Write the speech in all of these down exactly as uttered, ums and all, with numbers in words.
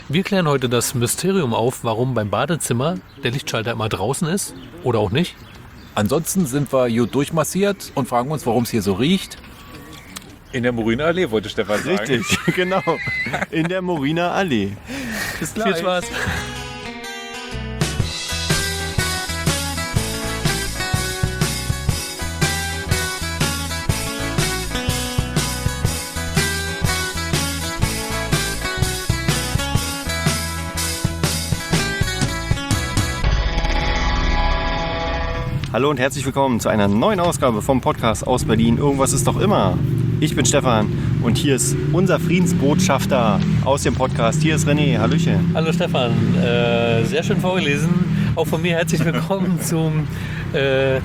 Wir klären heute das Mysterium auf, warum beim Badezimmer der Lichtschalter immer draußen ist oder auch nicht. Ansonsten sind wir gut durchmassiert und fragen uns, warum es hier so riecht. In der Moriner Allee, wollte Stefan sagen. Richtig, genau. In der Moriner Allee. Bis gleich. Viel Spaß. Hallo und herzlich willkommen zu einer neuen Ausgabe vom Podcast aus Berlin. Irgendwas ist doch immer. Ich bin Stefan und hier ist unser Friedensbotschafter aus dem Podcast. Hier ist René. Hallöchen. Hallo Stefan, äh, sehr schön vorgelesen. Auch von mir herzlich willkommen zum, äh,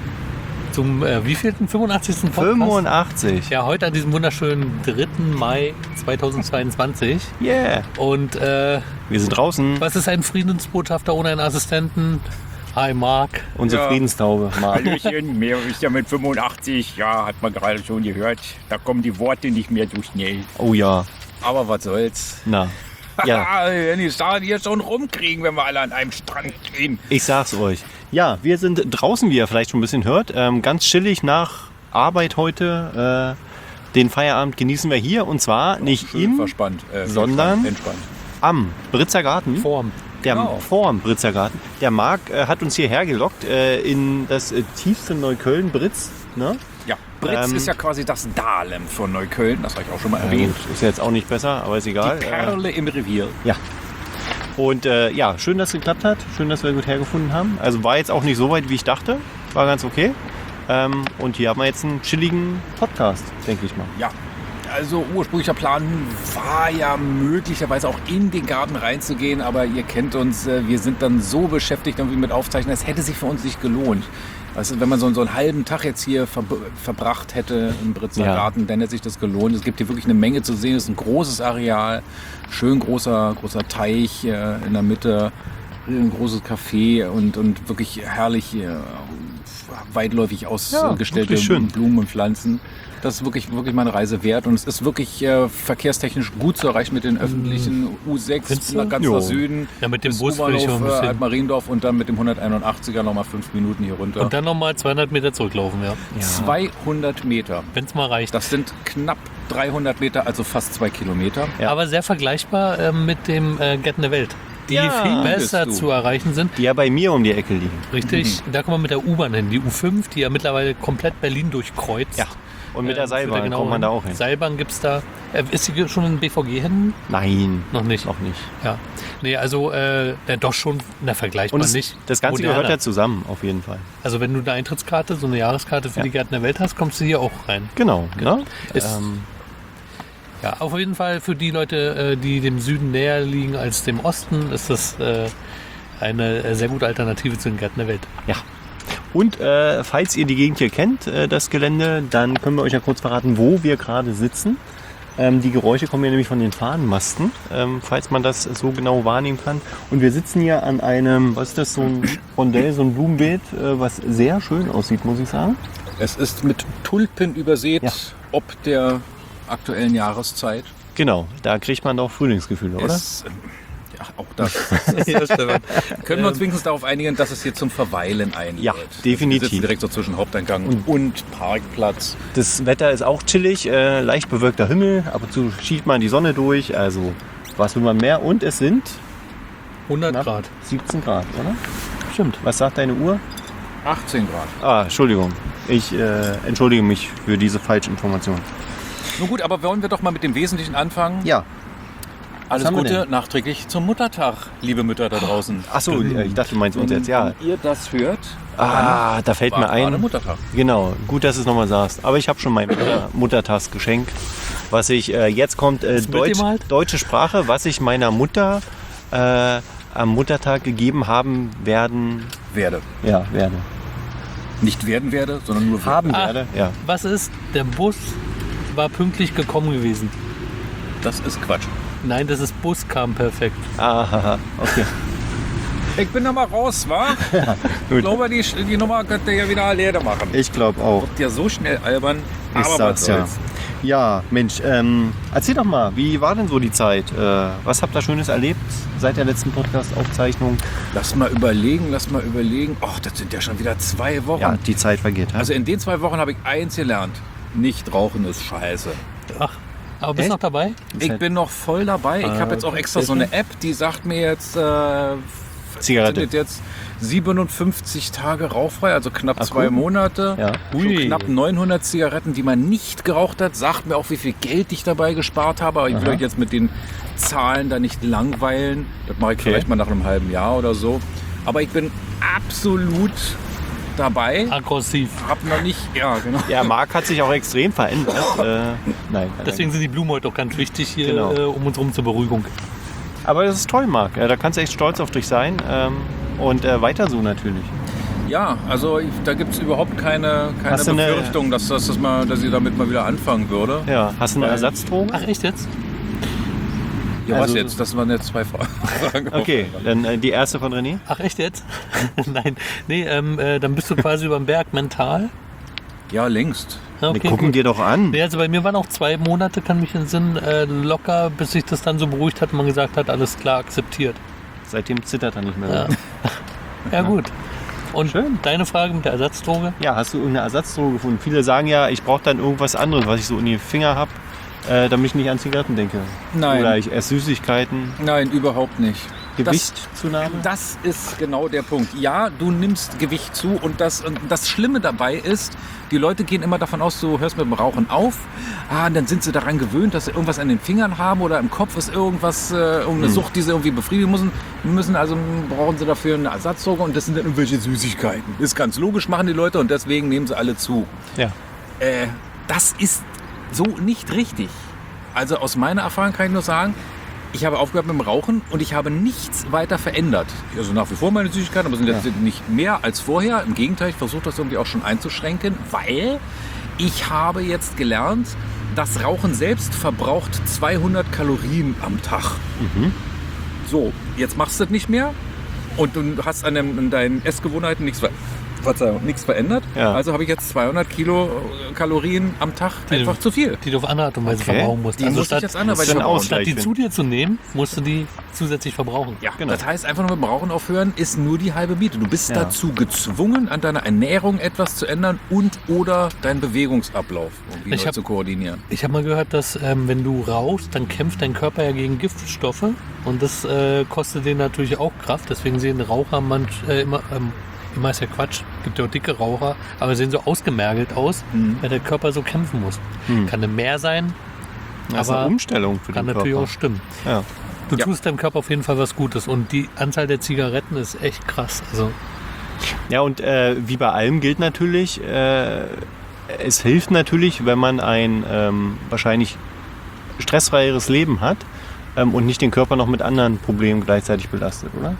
zum äh, wievielten? fünfundachtzigsten Podcast? fünfundachtzig. Ja, heute an diesem wunderschönen dritten Mai zweitausendzweiundzwanzig. Yeah. Und äh, Wir sind draußen. was ist ein Friedensbotschafter ohne einen Assistenten? Hi Marc. Unsere Ja. Friedenstaube. Marc. Hallöchen, mehr ist ja mit fünfundachtzig, ja, hat man gerade schon gehört. Da kommen die Worte nicht mehr so schnell. Oh ja. Aber was soll's. Na. Ja, wenn die Stars hier schon rumkriegen, wenn wir alle an einem Strand stehen. ich sag's euch. Ja, wir sind draußen, wie ihr vielleicht schon ein bisschen hört. Ähm, ganz chillig nach Arbeit heute. Äh, den Feierabend genießen wir hier. Und zwar nicht Schön im, verspannt. Äh, sondern- Entspannt. am Britzer Garten. Form. Der Genau. vor dem Britzer Garten. Der Marc äh, hat uns hierher gelockt äh, in das äh, tiefste Neukölln, Britz. Ne? Ja, Britz Ähm, ist ja quasi das Dahlem von Neukölln. Das habe ich auch schon mal Ja, erwähnt. gut, ist jetzt auch nicht besser, aber ist egal. Die Perle im Revier. Äh, ja. Und äh, ja, schön, dass es geklappt hat. Schön, dass wir gut hergefunden haben. Also war jetzt auch nicht so weit, wie ich dachte. War ganz okay. Ähm, und hier haben wir jetzt einen chilligen Podcast, denke ich mal. Ja, also ursprünglicher Plan war ja möglicherweise auch in den Garten reinzugehen, aber ihr kennt uns, äh, wir sind dann so beschäftigt irgendwie mit Aufzeichnen, es hätte sich für uns nicht gelohnt. Also wenn man so, so einen halben Tag jetzt hier ver verbracht hätte im Britzer Ja. Garten, dann hätte sich das gelohnt. Es gibt hier wirklich eine Menge zu sehen, es ist ein großes Areal, schön großer, großer Teich äh, in der Mitte, ein großes Café und, und wirklich herrlich äh, weitläufig ausgestellte wirklich schön. Blumen und Pflanzen. Das ist wirklich, wirklich meine Reise wert und es ist wirklich äh, verkehrstechnisch gut zu erreichen mit den öffentlichen U sechs Findest du? nach ganz Jo. nach Süden. Ja, mit dem bis Bus will ich U-Bahnhof, auch ein äh, bisschen- Altmariendorf und dann mit dem hunderteinundachtziger nochmal fünf Minuten hier runter. Und dann nochmal zweihundert Meter zurücklaufen, ja. zweihundert Meter. Wenn es mal reicht. Das sind knapp dreihundert Meter, also fast zwei Kilometer. Ja. Aber sehr vergleichbar äh, mit dem äh, Gärten der Welt. Die Ja, viel besser bist du. zu erreichen sind. Die ja bei mir um die Ecke liegen. Richtig, da kommt man mit der U-Bahn hin. Die U fünf, die ja mittlerweile komplett Berlin durchkreuzt. Ja. Und mit der Äh, führt da Seilbahn genau kommt man hin. da auch hin. Seilbahn gibt es da. Äh, ist sie schon in B V G-Händen? Nein, Noch nicht. noch nicht. Ja. Nee, also äh, ja, doch schon, na, vergleichbar Und es, nicht. das Ganze Moderner. gehört ja zusammen, auf jeden Fall. Also wenn du eine Eintrittskarte, so eine Jahreskarte für Ja. die Gärten der Welt hast, kommst du hier auch rein. Genau. Ne? Ist- Ähm, Ja, auf jeden Fall für die Leute, äh, die dem Süden näher liegen als dem Osten, ist das äh, eine äh, sehr gute Alternative zu den Gärten der Welt. Ja. Und äh, falls ihr die Gegend hier kennt, äh, das Gelände, dann können wir euch ja kurz verraten, wo wir gerade sitzen. Ähm, die Geräusche kommen hier nämlich von den Fahnenmasten, ähm, falls man das so genau wahrnehmen kann. Und wir sitzen hier an einem, was ist das, so ein Rondell, so ein Blumenbeet, äh, was sehr schön aussieht, muss ich sagen. Es ist mit Tulpen übersät, Ja. ob der aktuellen Jahreszeit. Genau, da kriegt man doch Frühlingsgefühle, oder? Es, ähm, ja, auch das. Können wir uns wenigstens darauf einigen, dass es hier zum Verweilen einlädt? Ja, definitiv. Wir sitzen direkt so zwischen Haupteingang und, und Parkplatz. Das Wetter ist auch chillig, äh, leicht bewölkter Himmel, ab und zu schiebt man die Sonne durch, also was will man mehr? Und es sind hundert knapp Grad. siebzehn Grad, oder? Stimmt. Was sagt deine Uhr? achtzehn Grad. Ah, Entschuldigung. Ich äh, entschuldige mich für diese Falschinformation. Nun gut, aber wollen wir doch mal mit dem Wesentlichen anfangen. Ja. Alles haben wir Gute denn? nachträglich zum Muttertag, liebe Mütter da draußen. Achso, ich dachte, du meinst uns jetzt, ja. Wenn ihr das hört, Ah, da fällt war mir gerade ein. Muttertag. Genau, gut, dass du es nochmal sagst. Aber ich habe schon mein Mutter Muttertagsgeschenk, was ich, äh, jetzt kommt äh, Ist Deutsch, mitgemalt? deutsche Sprache, was ich meiner Mutter äh, am Muttertag gegeben haben werden, Werde. ja, werde. Nicht werden werde, sondern nur Haben Ah. werde, ja. Was ist? Der Bus war pünktlich gekommen gewesen. Das ist Quatsch. Nein, das ist Bus kam perfekt. Aha, okay. Ich bin da mal raus, wa? Ich Gut. glaube, die, die Nummer könnt ihr ja wieder leer machen. Ich glaube auch. Ja, so schnell albern. Ich aber was sag's ja. soll's. Ja, Mensch, ähm, erzähl doch mal, wie war denn so die Zeit? Äh, was habt ihr Schönes erlebt seit der letzten Podcast-Aufzeichnung? Lass mal überlegen, lass mal überlegen. Ach, das sind ja schon wieder zwei Wochen. Ja, die Zeit vergeht. Also in den zwei Wochen habe ich eins gelernt. Nicht rauchen ist scheiße. Ach, aber bist Echt? noch dabei? Ich bin noch voll dabei. Ich Ah, habe jetzt auch extra so eine App, die sagt mir jetzt, äh, Zigarette. sind jetzt siebenundfünfzig Tage rauchfrei, also knapp Ach, zwei cool. Monate. Ja. Schon Ui. knapp neunhundert Zigaretten, die man nicht geraucht hat. Sagt mir auch, wie viel Geld ich dabei gespart habe. Aber ich will Aha. euch jetzt mit den Zahlen da nicht langweilen. Das mache ich Okay. vielleicht mal nach einem halben Jahr oder so. Aber ich bin absolut dabei. Aggressiv. Hab noch nicht, ja genau. Ja, Marc hat sich auch extrem verändert. äh, nein, Deswegen sind die Blumen heute auch ganz wichtig hier Genau. äh, um uns rum zur Beruhigung. Aber das ist toll, Marc. Ja, da kannst du echt stolz auf dich sein. Ähm, und äh, weiter so natürlich. Ja, also ich, da gibt es überhaupt keine, keine Hast du eine- Befürchtung, dass, das, das mal, dass ich damit mal wieder anfangen würde. Ja, hast du eine Weil- Ersatzdroge? Ach, echt jetzt? Ja, Also- was jetzt? Das waren jetzt zwei Fragen. Okay, dann äh, die erste von René. Ach, echt jetzt? Nein. Nee, ähm, äh, dann bist du quasi über den Berg mental. Ja, längst. Ja, Wir gucken gut. dir doch an. Nee, also bei mir waren auch zwei Monate, kann mich in den Sinn, äh, locker, bis sich das dann so beruhigt hat und man gesagt hat, alles klar, akzeptiert. Seitdem zittert er nicht mehr. Ja, ja gut. Und Schön. deine Frage mit der Ersatzdroge? Ja, hast du irgendeine Ersatzdroge gefunden? Viele sagen ja, ich brauche dann irgendwas anderes, was ich so in die Finger habe, äh, damit ich nicht an Zigaretten denke. Nein. Oder ich esse Süßigkeiten. Nein, überhaupt nicht. Gewichtzunahme? Das, das ist genau der Punkt. Ja, du nimmst Gewicht zu und das, und das Schlimme dabei ist, die Leute gehen immer davon aus, du hörst mit dem Rauchen auf, ah, und dann sind sie daran gewöhnt, dass sie irgendwas an den Fingern haben oder im Kopf ist irgendwas, äh, irgendeine Hm. Sucht, die sie irgendwie befriedigen müssen. müssen. Also brauchen sie dafür eine Ersatzdroge und das sind dann irgendwelche Süßigkeiten. Ist ganz logisch, machen die Leute und deswegen nehmen sie alle zu. Ja. Äh, das ist so nicht richtig. Also aus meiner Erfahrung kann ich nur sagen, ich habe aufgehört mit dem Rauchen und ich habe nichts weiter verändert. Also nach wie vor meine Süßigkeiten, aber sind jetzt Ja. nicht mehr als vorher. Im Gegenteil, ich versuche das irgendwie auch schon einzuschränken, weil ich habe jetzt gelernt, das Rauchen selbst verbraucht zweihundert Kalorien am Tag. Mhm. So, jetzt machst du das nicht mehr und du hast an, dem, an deinen Essgewohnheiten nichts, ver Verzeihung, nichts verändert. Ja. Also habe ich jetzt zweihundert Kalorien am Tag Die- einfach zu viel. Die du auf andere Art und Weise Okay. verbrauchen musst. Die Also muss ich statt, jetzt anderweitig das ist ein verbrauchen. Ausgleich. statt die zu dir zu nehmen, musst du die zusätzlich verbrauchen. Ja, Genau. das heißt, einfach nur mit dem Rauchen aufhören ist nur die halbe Miete. Du bist Ja. dazu gezwungen, an deiner Ernährung etwas zu ändern und oder deinen Bewegungsablauf irgendwie Ich neu hab- zu koordinieren. Ich habe mal gehört, dass ähm, wenn du rauchst, dann kämpft dein Körper ja gegen Giftstoffe und das äh, kostet den natürlich auch Kraft. Deswegen sehen Raucher manch, äh, immer, ähm, immer ist ja Quatsch, gibt ja auch dicke Raucher, aber sehen so ausgemergelt aus, Mhm. weil der Körper so kämpfen muss. Hm. Kann eine mehr sein, Das ist aber eine Umstellung für kann den natürlich Körper. auch stimmen. Ja. Du Ja. tust deinem Körper auf jeden Fall was Gutes und die Anzahl der Zigaretten ist echt krass. Also Ja, und äh, wie bei allem gilt natürlich, äh, es hilft natürlich, wenn man ein ähm, wahrscheinlich stressfreieres Leben hat ähm, und nicht den Körper noch mit anderen Problemen gleichzeitig belastet, oder?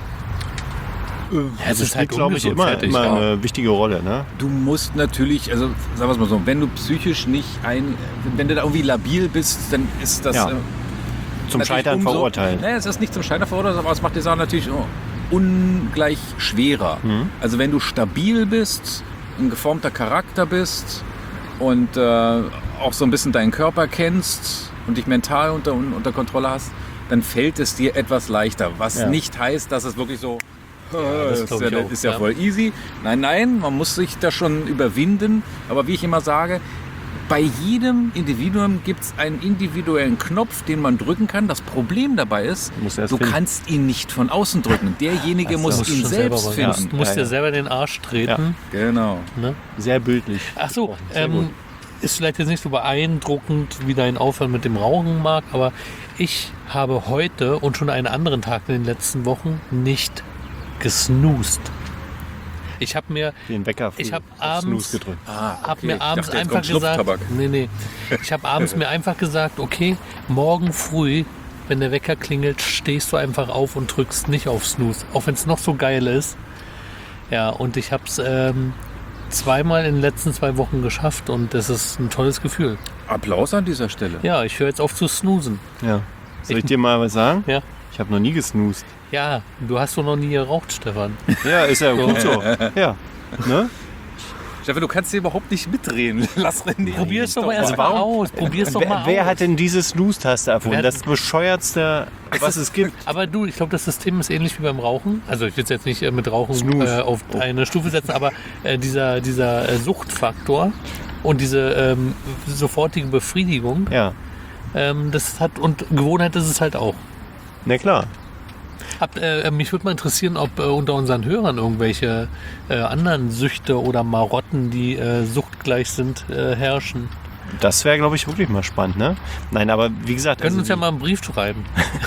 es Das ist halt spielt, glaube ich, ungesund, immer, fertig, immer ja. eine wichtige Rolle. Ne? Du musst natürlich, also sagen wir es mal so, wenn du psychisch nicht ein, wenn du da irgendwie labil bist, dann ist das Ja. äh, Zum natürlich Scheitern umso- verurteilt. Naja, es ist nicht zum Scheitern verurteilt, aber es macht die Sache natürlich oh, ungleich schwerer. Mhm. Also wenn du stabil bist, ein geformter Charakter bist und äh, auch so ein bisschen deinen Körper kennst und dich mental unter, unter Kontrolle hast, dann fällt es dir etwas leichter. Was Ja. nicht heißt, dass es wirklich so das ist, glaub ja, ich auch, ist ja ja. voll easy. Nein, nein, man muss sich da schon überwinden. Aber wie ich immer sage, bei jedem Individuum gibt es einen individuellen Knopf, den man drücken kann. Das Problem dabei ist, Musst du erst du finden. kannst ihn nicht von außen drücken. Derjenige Ach so. muss musst ihn schon selbst selber, finden. Ja, du musst Ja, dir ja. selber den Arsch treten. Genau. Ne? Sehr bildlich. Ach so, gesprochen. Sehr gut. ähm, ist vielleicht jetzt nicht so beeindruckend, wie dein Aufhören mit dem Rauchen mag, aber ich habe heute und schon einen anderen Tag in den letzten Wochen nicht gesnoost. Ich habe mir, Den Wecker früh ich hab auf abends- Snooze gedrückt. Ah, hab okay. mir Ich abends dachte, jetzt einfach kommt gesagt, Schnupftabak. nee, nee, ich habe abends mir einfach gesagt, okay, morgen früh, wenn der Wecker klingelt, stehst du einfach auf und drückst nicht auf Snooze, auch wenn es noch so geil ist. Ja, und ich habe es ähm, zweimal in den letzten zwei Wochen geschafft und das ist ein tolles Gefühl. Applaus an dieser Stelle. Ja, ich höre jetzt auf zu snoosen. Ja. Soll ich dir mal was sagen? Ja. Ich habe noch nie gesnoost. Ja, du hast doch noch nie geraucht, Stefan. Ja, ist ja gut so. Ja. Ne? Stefan, du kannst hier überhaupt nicht mitdrehen. Lass René. Probier es doch mal Also erst mal warum- aus. Probier es doch Wer, mal wer aus. hat denn diese Snooze-Taste erfunden? Wer- Das bescheuertste, was es gibt. Aber du, ich glaube, das System ist ähnlich wie beim Rauchen. Also ich will es jetzt nicht äh, mit Rauchen Snooze. äh, auf eine Stufe setzen, aber äh, dieser, dieser äh, Suchtfaktor und diese ähm, sofortige Befriedigung, Ja, ähm, das hat und Gewohnheit ist es halt auch. na klar. Habt, äh, mich würde mal interessieren, ob äh, unter unseren Hörern irgendwelche äh, anderen Süchte oder Marotten, die äh, suchtgleich sind, äh, herrschen. Das wäre, glaube ich, wirklich mal spannend, ne? Nein, aber wie gesagt... Können also uns ja die- mal einen Brief schreiben.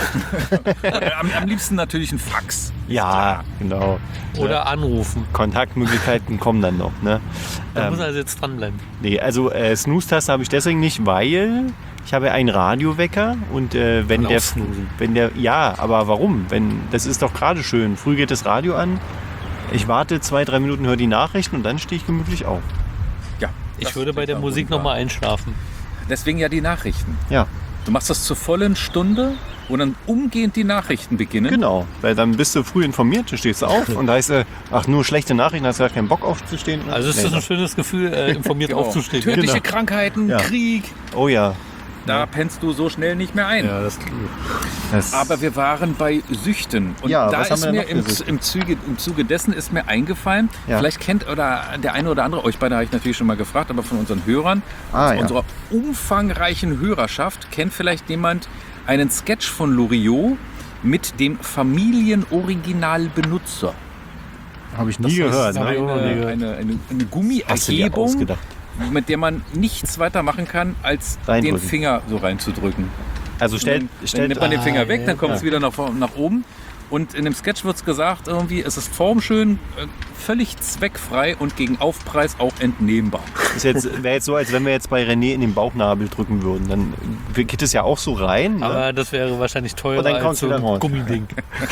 Am, am liebsten natürlich ein Fax. Ja, genau. Oder anrufen. Kontaktmöglichkeiten kommen dann noch, ne? Da Ähm, muss er also jetzt dranbleiben. Nee, also äh, Snooze-Taste habe ich deswegen nicht, weil ich habe einen Radiowecker und äh, wenn Kann der, auch snoosen. wenn der, ja, aber warum? Wenn das ist doch gerade schön. Früh geht das Radio an, ich warte zwei, drei Minuten, höre die Nachrichten und dann stehe ich gemütlich auf. Ja, Ich das würde bei ist der auch Musik wunderbar. nochmal einschlafen. Deswegen ja die Nachrichten. Ja, Du machst das zur vollen Stunde und dann umgehend die Nachrichten beginnen. genau, weil dann bist du früh informiert, du stehst auf und da heißt äh, ach nur schlechte Nachrichten, hast du gar keinen Bock aufzustehen. Also es ist Nee, ein schönes Gefühl, äh, informiert Genau. aufzustehen. Tödliche Genau. Krankheiten, Ja. Krieg, oh ja, da pennst du so schnell nicht mehr ein. Ja, das, das, Aber wir waren bei Süchten. Und Ja, da was haben ist wir denn mir noch für im, Süchte? im, Zuge, im Zuge dessen ist mir eingefallen, Ja. vielleicht kennt oder der eine oder andere, euch beide habe ich natürlich schon mal gefragt, aber von unseren Hörern, Ah, aus ja. unserer umfangreichen Hörerschaft, kennt vielleicht jemand einen Sketch von Loriot mit dem Familienoriginalbenutzer. habe ich nie Das gehört. ist Ne? eine, eine, eine, eine Hast du dir Gummierhebung, ausgedacht? mit der man nichts weiter machen kann, als den Reindrücken. Finger so reinzudrücken. Also stellt, dann, dann stellt nimmt man den Finger Ah, weg, ja, dann kommt ja. es wieder nach, vorn- nach oben. Und in dem Sketch wird es gesagt, irgendwie, es ist formschön, äh, völlig zweckfrei und gegen Aufpreis auch entnehmbar. ist jetzt wäre jetzt so, als wenn wir jetzt bei René in den Bauchnabel drücken würden. Dann geht es ja auch so rein. Ne? aber das wäre wahrscheinlich teurer Und dann als kommt's so wieder ein raus. Gummiding.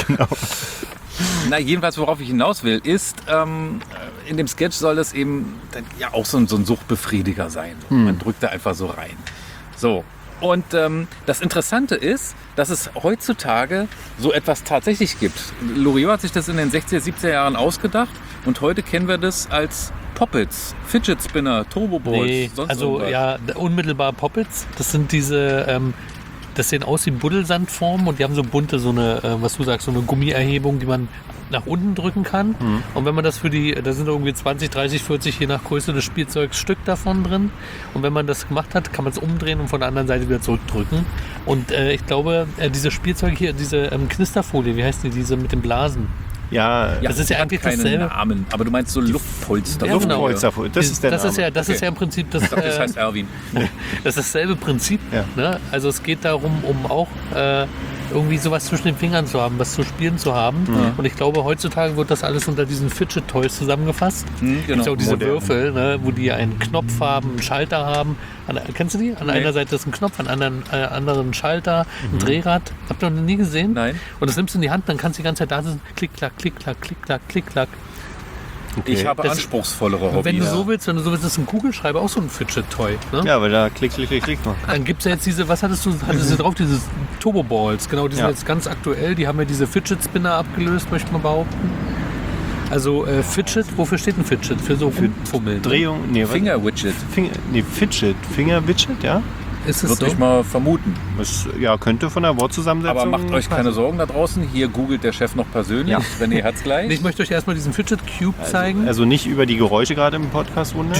Na, jedenfalls, worauf ich hinaus will, ist, ähm, in dem Sketch soll es eben dann ja auch so ein, so ein Suchtbefriediger sein. Man drückt da einfach so rein. So. Und ähm, das Interessante ist, dass es heutzutage so etwas tatsächlich gibt. Loriot hat sich das in den sechziger, siebziger Jahren ausgedacht und heute kennen wir das als Poppets, Fidget Spinner, Turbo Balls, Nee, sonst also irgendwas. ja, unmittelbar Poppets. Das sind diese, ähm, das sehen aus wie Buddelsandformen und die haben so bunte, so eine, äh, was du sagst, so eine Gummierhebung, die man nach unten drücken kann. Mhm. Und wenn man das für die, da sind irgendwie zwanzig, dreißig, vierzig, je nach Größe des Spielzeugs, Stück davon drin. Und wenn man das gemacht hat, kann man es umdrehen und von der anderen Seite wieder zurückdrücken. Und äh, ich glaube, äh, diese Spielzeuge hier, diese ähm, Knisterfolie, wie heißt die, diese mit den Blasen? Ja, Ja, das ist ja hat eigentlich keinen dasselbe. Namen, aber du meinst so Luftpolster. Ja, genau. Luftpolster, das ist der das ist Name. ja, das Okay. ist ja im Prinzip das. Ich dachte, das äh, heißt Erwin. Das ist dasselbe Prinzip. Ja. Ne? Also es geht darum, um auch äh, irgendwie sowas zwischen den Fingern zu haben, was zu spielen zu haben. Und ich glaube, heutzutage wird das alles unter diesen Fidget Toys zusammengefasst. Hm, Gibt auch diese Modern. Würfel, ne? wo die einen Knopf haben, einen Schalter haben. An, kennst du die? An Nee. einer Seite ist ein Knopf, an anderen äh, anderen ein Schalter, ein Drehrad. Habt ihr noch nie gesehen? Nein. Und das nimmst du in die Hand, dann kannst du die ganze Zeit da sitzen. Klick, klack, klick, klack, klick, klack, klick, klack. Ich habe Das- anspruchsvollere Hobbys. Wenn du so willst, wenn du so willst, ist ein Kugelschreiber auch so ein Fidget Toy. Ne? ja, weil da klick, klick, klick, klick noch. Dann gibt es ja jetzt diese, was hattest du, hattest du drauf, diese Turbo Balls, genau, die sind Ja. jetzt ganz aktuell, die haben ja diese Fidget Spinner abgelöst, möchte man behaupten. Also äh, Fidget, wofür steht ein Fidget? Für so rumfummeln. Drehung, nee, was? Finger-Widget. Finger, nee, Fidget, Finger-Widget, ja. Ist es Würde so? ich mal vermuten. Das, ja, könnte von der Wortzusammensetzung. Aber macht euch keine passen. Sorgen da draußen. Hier googelt der Chef noch persönlich. Ja. René hat's gleich. Ich möchte euch erstmal diesen Fidget Cube zeigen. Also nicht über die Geräusche gerade im Podcast wundern.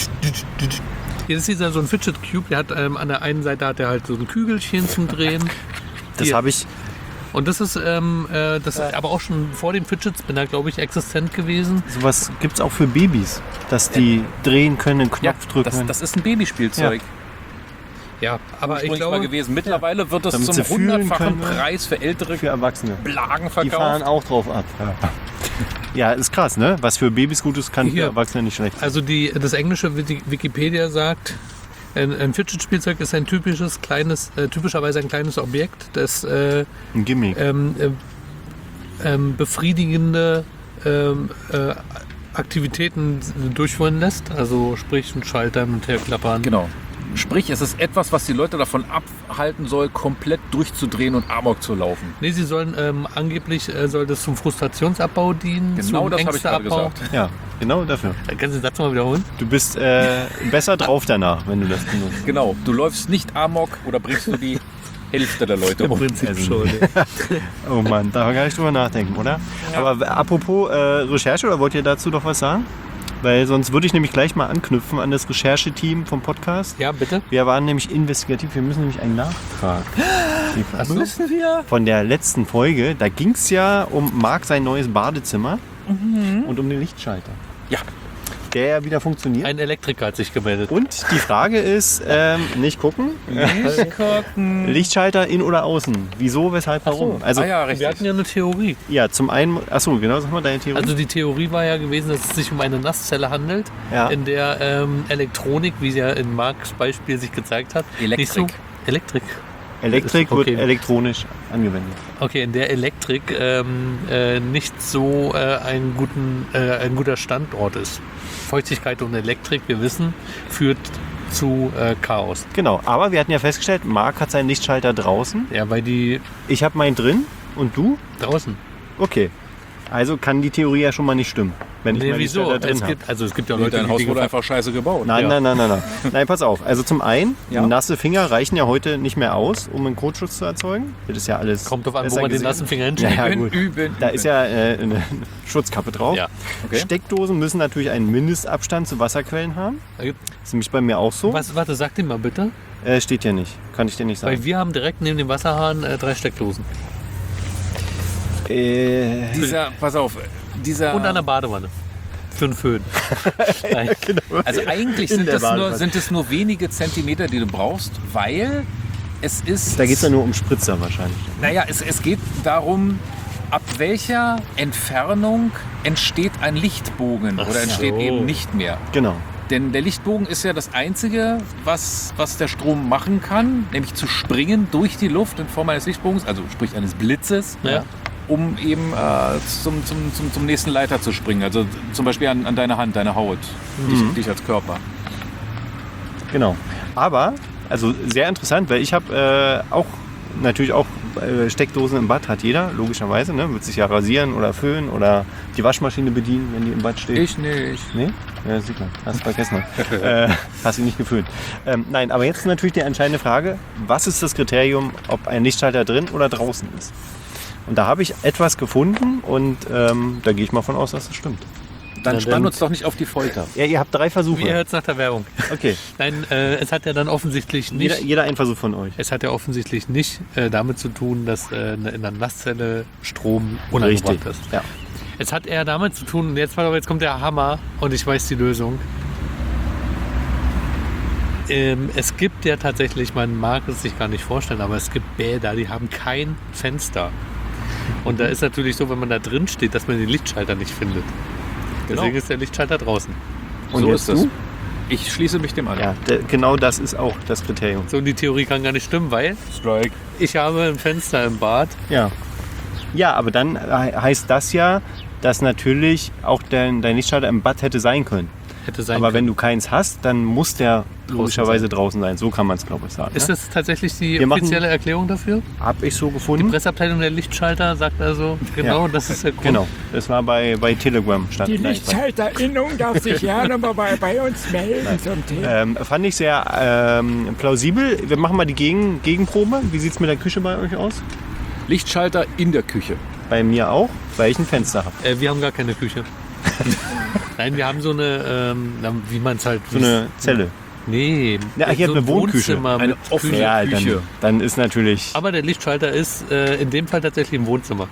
Hier ist dieser so ein Fidget Cube, der hat ähm, an der einen Seite hat er halt so ein Kügelchen zum Drehen. Das Hier. habe ich, Und das ist, ähm, äh, das ist aber auch schon vor dem Fidget Spinner, glaube ich, existent gewesen. sowas gibt es auch für Babys, dass die drehen können, einen Knopf ja, drücken das, können. das ist ein Babyspielzeug. Ja, aber ich Ursprünglich mal glaube, gewesen. Mittlerweile wird es Damit zum sie fühlen hundertfachen können, Preis für ältere für Erwachsene. Blagen Die fahren verkauft. auch drauf ab. Ja. Ja, ist krass, ne? Was für Babys gut ist, kann für Hier. Erwachsene nicht schlecht sein. also die, das englische Wiki- Wikipedia sagt, ein, ein Fidget-Spielzeug ist ein typisches kleines, äh, typischerweise ein kleines Objekt, das äh, Ein Gimmick. ähm, äh, ähm, befriedigende ähm, äh, Aktivitäten durchführen lässt. Also sprich ein Schalter und herklappern. Genau. Sprich, es ist etwas, was die Leute davon abhalten soll, komplett durchzudrehen und Amok zu laufen. Nee, sie sollen ähm, angeblich äh, soll das zum Frustrationsabbau dienen. Genau zum das habe ich gerade Ängsteabbau. gesagt. Ja, genau dafür. Äh, Kannst du den Satz mal wiederholen? Du bist äh, besser drauf danach, wenn du das benutzt. Genau, du läufst nicht Amok oder bringst du die Hälfte der Leute um. Prinzip Also- schon. Oh Mann, da kann ich drüber nachdenken, oder? Aber apropos äh, Recherche, oder wollt ihr dazu doch was sagen? Weil sonst würde ich nämlich gleich mal anknüpfen an das Rechercheteam vom Podcast. Ja, bitte. Wir waren nämlich investigativ, wir müssen nämlich einen Nachtrag liefern. Achso. Müssen wir? Von der letzten Folge, da ging es ja um Marc sein neues Badezimmer Mhm. und um den Lichtschalter. Ja. Der ja wieder funktioniert. Ein Elektriker hat sich gemeldet. Und die Frage ist, ähm, nicht gucken, Nicht gucken. Lichtschalter in oder außen? Wieso, weshalb, warum? Also ah ja, Wir richtig. hatten ja eine Theorie. ja, zum einen, achso, genau, sag mal deine Theorie. Also die Theorie war ja gewesen, dass es sich um eine Nasszelle handelt, Ja. in der ähm, Elektronik, wie ja in Marks Beispiel sich gezeigt hat, nicht Elektrik. so Elektrik. Elektrik okay. wird elektronisch angewendet. Okay, in der Elektrik ähm, äh, nicht so äh, ein, guten, äh, ein guter Standort ist. Feuchtigkeit und Elektrik, wir wissen, führt zu äh, Chaos. Genau, aber wir hatten ja festgestellt, Marc hat seinen Lichtschalter draußen, Ja, weil die ich habe meinen drin und du? draußen. Okay, also kann die Theorie ja schon mal nicht stimmen, wenn ich Nee, meinen wieso? Lichtschalter drin Es habe. gibt, also es gibt ja Nee, Leute, dein die Haus Dinge wurde ver- einfach scheiße gebaut. Nein, Ja. nein, nein, nein, nein. Nein, pass auf. Also zum einen, Ja. nasse Finger reichen ja heute nicht mehr aus, um einen Kotschutz zu erzeugen. Das ist ja alles. Kommt drauf an, wo besser man den gesehen. nassen Finger Ja, hinsteckt. ja, Üben, gut. üben, Da üben. ist ja äh, eine Schutzkappe drauf. Ja. Okay. Steckdosen müssen natürlich einen Mindestabstand zu Wasserquellen haben. Da gibt- Das ist nämlich bei mir auch so. Was, warte, sag den mal bitte. Äh, steht hier nicht. Kann ich dir nicht sagen. Weil wir haben direkt neben dem Wasserhahn äh, drei Steckdosen. Äh, Dieser, pass auf, dieser. Und an der Badewanne. Für den Föhn. Nein. Also eigentlich In sind der es, nur, Badewanne. sind es nur wenige Zentimeter, die du brauchst, weil es ist. da geht es ja nur um Spritzer wahrscheinlich. Naja, es, es geht darum, ab welcher Entfernung entsteht ein Lichtbogen Ach oder entsteht so. eben nicht mehr. Genau. Denn der Lichtbogen ist ja das Einzige, was, was der Strom machen kann, nämlich zu springen durch die Luft in Form eines Lichtbogens, also sprich eines Blitzes, Ja. um eben äh, zum, zum, zum, zum nächsten Leiter zu springen. Also zum Beispiel an, an deine Hand, deine Haut, dich, dich als Körper. Genau. Aber, also sehr interessant, weil ich habe äh, auch natürlich auch äh, Steckdosen im Bad, hat jeder, logischerweise. Ne? Wird sich ja rasieren oder föhnen oder die Waschmaschine bedienen, wenn die im Bad steht. Ich nicht. Nee? Ja, sieht man. Hast du vergessen. äh, hast du nicht geföhnt. Ähm, nein, aber jetzt natürlich die entscheidende Frage. Was ist das Kriterium, ob ein Lichtschalter drin oder draußen ist? Und da habe ich etwas gefunden und ähm, da gehe ich mal von aus, dass das stimmt. Dann Na, spann dann- uns doch nicht auf die Folter. Ja, ihr habt drei Wie Versuche. hört nach der Werbung? Okay, Nein, äh, es hat ja dann offensichtlich nicht. jeder, jeder ein Versuch von euch. Es hat ja offensichtlich nicht äh, damit zu tun, dass äh, in der Nasszelle Strom unangebracht ist. Ja. Es hat eher damit zu tun, und jetzt, warte mal, jetzt kommt der Hammer und ich weiß die Lösung. Ähm, es gibt ja tatsächlich, man mag es sich gar nicht vorstellen, aber es gibt Bäder, die haben kein Fenster. Und da ist natürlich so, wenn man da drin steht, dass man den Lichtschalter nicht findet. Deswegen Genau. ist der Lichtschalter draußen. Und so jetzt ist es. du? Ich schließe mich dem an. Ja, der, genau das ist auch das Kriterium. So, und die Theorie kann gar nicht stimmen, weil Strike. ich habe ein Fenster im Bad. Ja. Ja, aber dann he- heißt das ja, dass natürlich auch dein, dein Lichtschalter im Bad hätte sein können. Hätte sein Aber wenn können. du keins hast, dann muss der logischerweise draußen sein. So kann man es, glaube ich, sagen. Ist ne? das tatsächlich die Wir machen- offizielle Erklärung dafür? Hab ich so Die gefunden. Presseabteilung der Lichtschalter sagt also, genau, das ist der Grund. Genau, das war bei, bei Telegram stand. Die Nein, bei- Lichtschalterinnung darf sich gerne mal bei, bei uns melden zum Thema. ähm, fand ich sehr ähm, plausibel. Wir machen mal die Gegen Gegenprobe. Wie sieht es mit der Küche bei euch aus? Lichtschalter in der Küche. Bei mir auch, weil ich ein Fenster habe. Äh, wir haben gar keine Küche. Nein, wir haben so eine, ähm, na, wie man es halt... So eine Zelle. Nee, Ja, hier so hat ein eine Wohnküche. Wohnzimmer Eine mit offene Küche. Ja, Küche. dann, dann ist natürlich. Aber der Lichtschalter ist äh, in dem Fall tatsächlich im Wohnzimmer.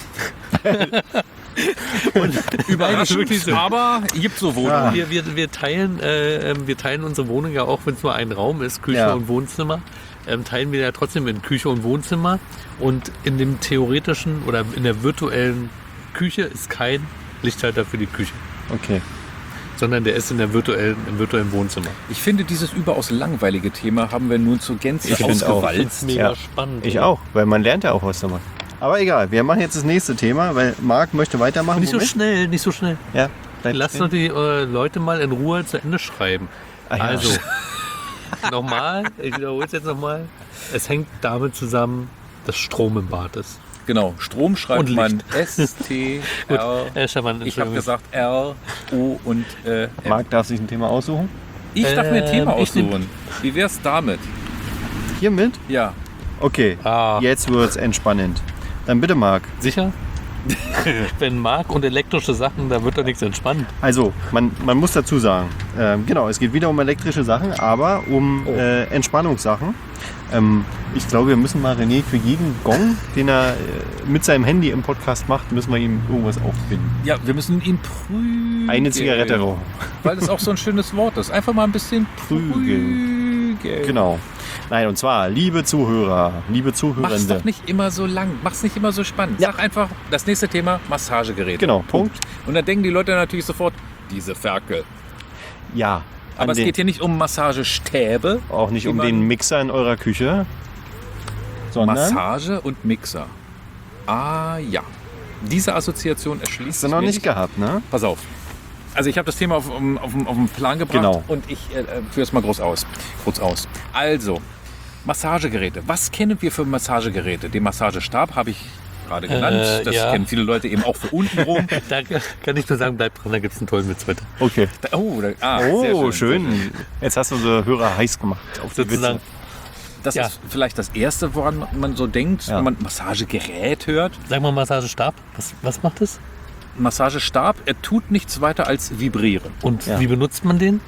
Überraschend, wirklich so. aber gibt so Wohnungen. Ja. Wir, wir, wir, teilen, äh, ähm, wir teilen unsere Wohnung ja auch, wenn es nur ein Raum ist, Küche Ja. und Wohnzimmer, ähm, teilen wir ja trotzdem in Küche und Wohnzimmer. Und in dem theoretischen oder in der virtuellen Küche ist kein Lichtschalter für die Küche, Okay. sondern der ist in der virtuellen, im virtuellen Wohnzimmer. Ich finde, dieses überaus langweilige Thema haben wir nun zur Gänze Ich finde auch. ausgewalzt. Mega Ja. spannend. Ich oder? auch, weil man lernt ja auch was dabei. Aber egal, wir machen jetzt das nächste Thema, weil Marc möchte weitermachen. Nicht so Womit? schnell, nicht so schnell. Ja, bleib Lass stehen. doch die äh, Leute mal in Ruhe zu Ende schreiben. Ah ja. Also, nochmal, ich wiederhole es jetzt nochmal. Es hängt damit zusammen, dass Strom im Bad ist. Genau, Strom schreibt Und man S T R. Äh, Stefan, Ich habe Entschuldigung. gesagt R, O und äh, M. Marc darf sich ein Thema aussuchen. Ich darf mir ein Ähm, Thema ich nehm- aussuchen. Wie wär's damit? Hiermit? Ja. Okay, Ah. jetzt wird's entspannend. Dann bitte, Marc. Sicher? Wenn Mark und elektrische Sachen, da wird doch nichts entspannt. Also, man, man muss dazu sagen, ähm, genau, es geht wieder um elektrische Sachen, aber um Oh. äh, Entspannungssachen. Ähm, ich glaube, wir müssen mal René für jeden Gong, den er äh, mit seinem Handy im Podcast macht, müssen wir ihm irgendwas aufbinden. Ja, wir müssen ihn prügeln. Eine Zigarette rauchen. Weil das auch so ein schönes Wort ist. Einfach mal ein bisschen Prügeln. prügeln. Genau. Nein, und zwar, liebe Zuhörer, liebe Mach's Zuhörende. doch nicht immer so lang. Mach's nicht immer so spannend. Sag einfach, das nächste Thema, Massagegeräte. Genau, Punkt. Und dann denken die Leute natürlich sofort, diese Ferkel. Ja, an Aber es den, geht hier nicht um Massagestäbe, auch nicht die um man- den Mixer in eurer Küche, sondern Massage und Mixer. Ah ja. Diese Assoziation erschließt hast du sich noch mir nicht gehabt, ne? Pass auf. Also ich habe das Thema auf, auf, auf, auf den Plan gebracht Genau. und ich äh, führe es mal groß aus. Kurz aus. Also, Massagegeräte. Was kennen wir für Massagegeräte? Den Massagestab habe ich gerade genannt. Äh, das ja. kennen viele Leute eben auch für unten rum. Da kann ich nur sagen, bleib dran, da gibt es einen tollen Witz heute. Okay. Da- oh, da, ah, sehr Oh, schön. schön. Jetzt hast du unsere Hörer heiß gemacht auf die Sozusagen. Witze. Das Ja. ist vielleicht das Erste, woran man so denkt, Ja. wenn man Massagegerät hört. Sag mal Massagestab, was, was macht es? Massagestab, er tut nichts weiter als vibrieren. Und Ja. wie benutzt man den?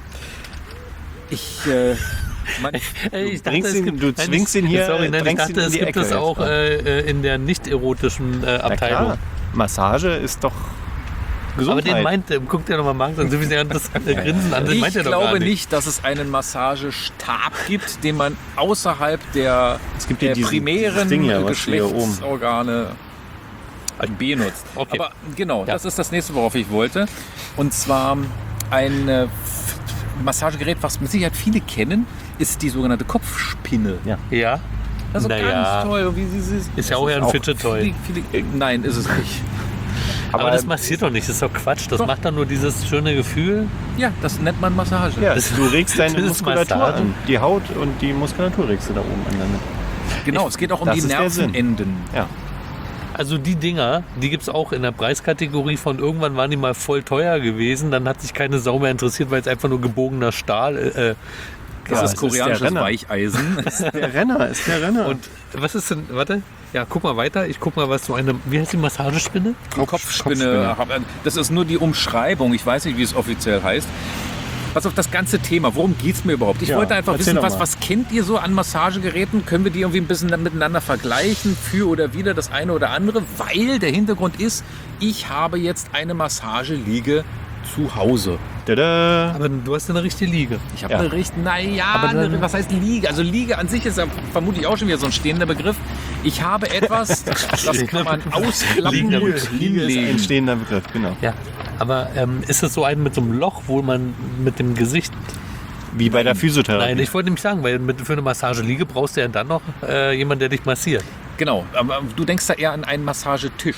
Ich, äh, man, Ich bringst ihn- du zwingst ihn hier, Sorry, nein, ich drängst ihn dachte, in es die gibt Ecke es jetzt auch rein. äh, äh, in der nicht erotischen äh, Na Abteilung. klar, Massage ist doch Aber Gesundheit. den meint, äh, guck dir nochmal Marc, dann sind wir sehr das äh, Grinsen an, den ich meint er doch gar glaube nicht. nicht, dass es einen Massagestab gibt, den man außerhalb der, Es gibt ja der diesen- primären dieses Ding hier, was hier oben- Geschlechtsorgane benutzt. Okay. Aber genau, Ja. das ist das nächste, worauf ich wollte. Und zwar ein äh, F- Massagegerät, was mit Sicherheit viele kennen, ist die sogenannte Kopfspinne. Ja. Ja, Das ist Naja. ganz toll. Wie sie, sie, ist ja auch eher ein auch Fidget-Toy. Viele, viele, äh, nein, ist es nicht. Aber, das massiert doch nicht, das ist doch Quatsch. Das Doch. macht dann nur dieses schöne Gefühl. Ja, das nennt man Massage. Ja, du regst deine das ist Muskulatur Massage. an. Die Haut und die Muskulatur regst du da oben aneinander. Genau, es geht auch um Das die ist der Sinn. Nervenenden. Ja. Also die Dinger, die gibt es auch in der Preiskategorie von irgendwann waren die mal voll teuer gewesen. Dann hat sich keine Sau mehr interessiert, weil es einfach nur gebogener Stahl äh, äh, Das Ja, ist es ist der koreanisches Renner. Weicheisen. Der Renner ist der Renner. Und was ist denn, warte, ja, guck mal weiter. Ich guck mal, was so eine, wie heißt die Massagespinne? Kopfspinne. Kopfspinne. Kopfspinne. Das ist nur die Umschreibung. Ich weiß nicht, wie es offiziell heißt. Pass auf das ganze Thema. Worum geht es mir überhaupt? Ich Ja, wollte einfach erzähl wissen, doch was, mal. was kennt ihr so an Massagegeräten? Können wir die irgendwie ein bisschen miteinander vergleichen? Für oder wider das eine oder andere? Weil der Hintergrund ist, ich habe jetzt eine Massageliege zu Hause. Tada. Aber du hast eine richtige Liege. Ich habe Ja. eine richtig, naja, Aber dann- eine, was heißt Liege? Also Liege an sich ist ja vermutlich auch schon wieder so ein stehender Begriff. Ich habe etwas, das kann man ausklappen Liege- und Liege ist ein hinlegen. stehender Begriff, genau. Ja, aber ähm, ist es so ein mit so einem Loch, wo man mit dem Gesicht... Wie bei der Physiotherapie. Nein, ich wollte nämlich sagen, weil mit, für eine Massageliege brauchst du ja dann noch äh, jemanden, der dich massiert. Genau, aber du denkst da eher an einen Massagetisch.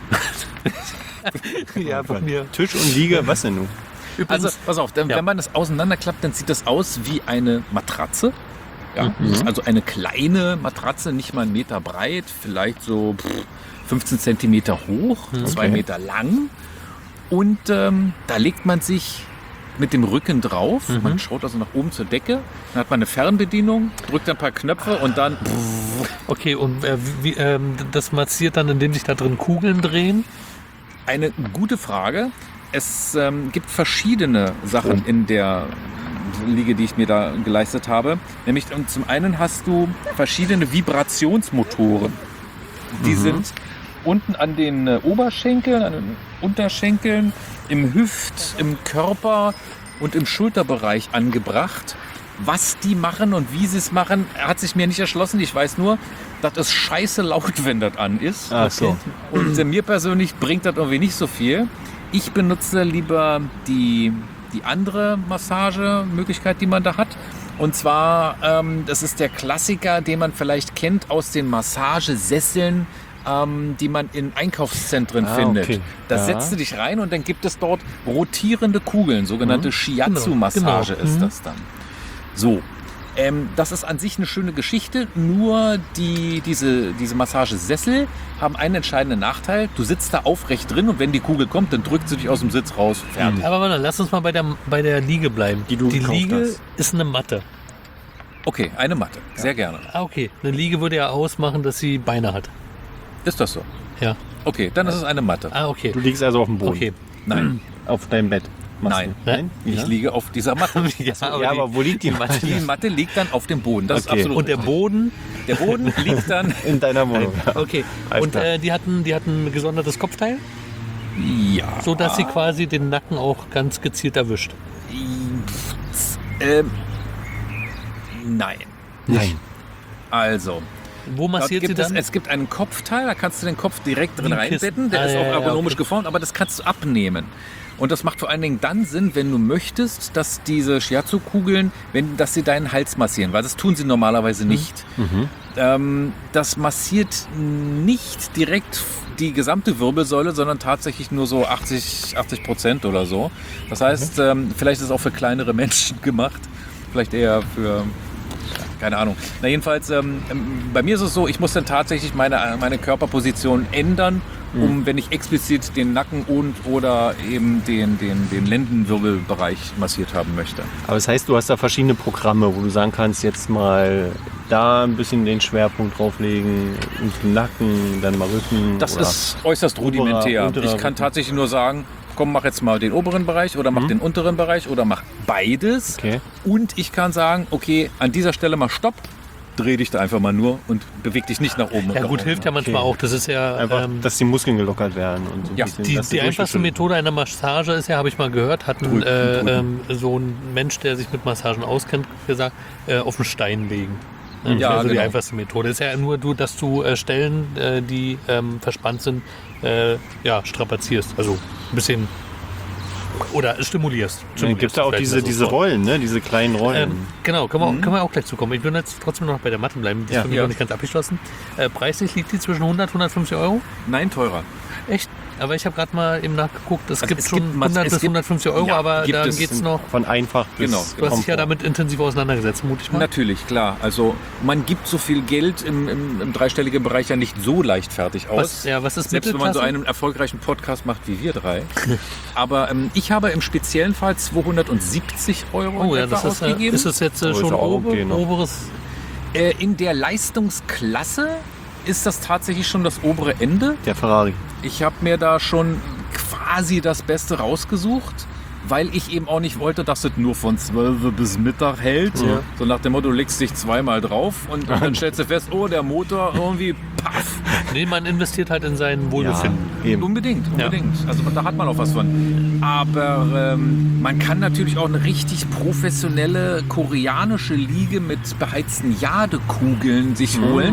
Ja, von mir. Tisch und Liege, was denn nun? Übrigens, Also, pass auf, dann, Ja. wenn man das auseinanderklappt, dann sieht das aus wie eine Matratze. Ja, Mhm. also eine kleine Matratze, nicht mal einen Meter breit, vielleicht so pff, fünfzehn Zentimeter hoch, zwei Okay. Meter lang. Und ähm, da legt man sich mit dem Rücken drauf. Mhm. Man schaut also nach oben zur Decke. Dann hat man eine Fernbedienung, drückt ein paar Knöpfe und dann okay, und äh, wie, ähm, das massiert dann, indem sich da drin Kugeln drehen. eine gute Frage. Es ähm, gibt verschiedene Sachen in der Liege, die ich mir da geleistet habe. Nämlich und zum einen hast du verschiedene Vibrationsmotoren. Die sind unten an den äh, Oberschenkeln, an den Unterschenkeln, im Hüft, im Körper und im Schulterbereich angebracht. Was die machen und wie sie es machen, hat sich mir nicht erschlossen. Ich weiß nur, dass es scheiße laut, wenn das an ist. Ach so. Und äh, mir persönlich bringt das irgendwie nicht so viel. Ich benutze lieber die, die andere Massagemöglichkeit, die man da hat. Und zwar, ähm, das ist der Klassiker, den man vielleicht kennt aus den Massagesesseln, ähm, die man in Einkaufszentren Ah, findet. okay. Da Ja. setzt du dich rein und dann gibt es dort rotierende Kugeln, sogenannte Shiatsu-Massage Genau. ist Mhm. das dann. So, Ähm, das ist an sich eine schöne Geschichte, nur die, diese, diese Massagesessel haben einen entscheidenden Nachteil. Du sitzt da aufrecht drin und wenn die Kugel kommt, dann drückt sie dich aus dem Sitz raus. Fertig. Aber warte, lass uns mal bei der, bei der Liege bleiben. Die du die gekauft Liege hast. ist eine Matte. Okay, eine Matte. Sehr gerne. Ah, okay. Eine Liege würde ja ausmachen, dass sie Beine hat. Ist das so? Ja. Okay, dann ist es eine Matte. Ah, okay. Du liegst also auf dem Boden. Okay. Nein, Auf deinem Bett. Machst Nein. du? Nein? ich Ja? liege auf dieser Matte. ja, aber Ja, die- aber wo liegt die Matte? Die Matte liegt dann auf dem Boden. Das Okay. ist absolut und der richtig. Boden, Der Boden liegt dann... In deiner Wohnung. okay. Alles Und klar. äh, die hatten, die hatten ein gesondertes Kopfteil, Ja. so dass sie quasi den Nacken auch ganz gezielt erwischt. Ähm, nein. Nein. Also, Wo dort massiert sie gibt es, dann? es gibt einen Kopfteil, da kannst du den Kopf direkt drin Wie ein Kissen. reinbetten. Der Ah, ist ja, auch ja, ergonomisch okay. geformt, aber das kannst du abnehmen. Und das macht vor allen Dingen dann Sinn, wenn du möchtest, dass diese Shiatsu-Kugeln, wenn, dass sie deinen Hals massieren, weil das tun sie normalerweise nicht. Ähm, das massiert nicht direkt die gesamte Wirbelsäule, sondern tatsächlich nur so achtzig Prozent oder so. Das heißt, ähm, vielleicht ist es auch für kleinere Menschen gemacht, vielleicht eher für... Keine Ahnung. Na jedenfalls, ähm, bei mir ist es so, ich muss dann tatsächlich meine, meine Körperposition ändern, um, wenn ich explizit den Nacken und oder eben den, den, den Lendenwirbelbereich massiert haben möchte. Aber das heißt, du hast da verschiedene Programme, wo du sagen kannst, jetzt mal da ein bisschen den Schwerpunkt drauflegen, im Nacken, dann mal Rücken. Das oder ist äußerst rudimentär. unterer Ich kann Rücken. tatsächlich nur sagen, komm, mach jetzt mal den oberen Bereich oder mach den unteren Bereich oder mach beides. Okay. Und ich kann sagen, okay, an dieser Stelle mal Stopp, dreh dich da einfach mal nur und beweg dich nicht nach oben. und Ja nach gut, unten. hilft ja manchmal Okay. auch. Das ist ja Einfach, ähm, dass die Muskeln gelockert werden. Und so ein Ja, bisschen, die, dass die sie einfachste durchgeschüttelt Methode einer Massage ist ja, habe ich mal gehört, hat ein, Drücken, äh, drücken. ähm, so ein Mensch, der sich mit Massagen auskennt, gesagt, äh, auf den Stein legen. Das ist Ja, also die genau. einfachste Methode. Ist ja nur, du, dass du äh, Stellen, äh, die ähm, verspannt sind, äh, ja, strapazierst. Also ein bisschen oder stimulierst. Dann gibt es da auch Vielleicht diese, mal so diese vor. Rollen, ne? Diese kleinen Rollen. Ähm, genau, können wir, auch, können wir auch gleich zukommen. Ich will jetzt trotzdem noch bei der Matte bleiben. Die ist Ja. für mich Ja. noch nicht ganz abgeschlossen. Äh, preislich liegt die zwischen hundert, hundertfünfzig Euro. Nein, teurer. Echt? Aber ich habe gerade mal eben nachgeguckt. Es Also gibt es schon gibt Mas- hundert es bis gibt- hundertfünfzig Euro, ja, aber gibt da es geht es noch. Von einfach bis Genau, Du hast dich ja Komfort. damit intensiv auseinandergesetzt, vermute ich mal. Natürlich, klar. Also man gibt so viel Geld im, im, im dreistelligen Bereich ja nicht so leichtfertig aus. Was, ja, was ist Selbst wenn man so Mittelklasse? einen erfolgreichen Podcast macht wie wir drei. Aber ähm, ich habe im speziellen Fall zweihundertsiebzig Euro Oh ja, etwa das ist, äh, ausgegeben. ist es jetzt äh, Oh, ist schon auch ober, okay noch. oberes? äh, in der Leistungsklasse ist das tatsächlich schon das obere Ende. Der Ferrari. Ich habe mir da schon quasi das Beste rausgesucht, weil ich eben auch nicht wollte, dass es nur von zwölf bis Mittag hält. Ja. So nach dem Motto, du legst dich zweimal drauf und, und dann stellst du fest, oh, der Motor irgendwie, paff. Nee, man investiert halt in sein Wohlbefinden. eben. Unbedingt, unbedingt. Also da hat man auch was von. Aber ähm, man kann natürlich auch eine richtig professionelle koreanische Liege mit beheizten Jadekugeln sich holen.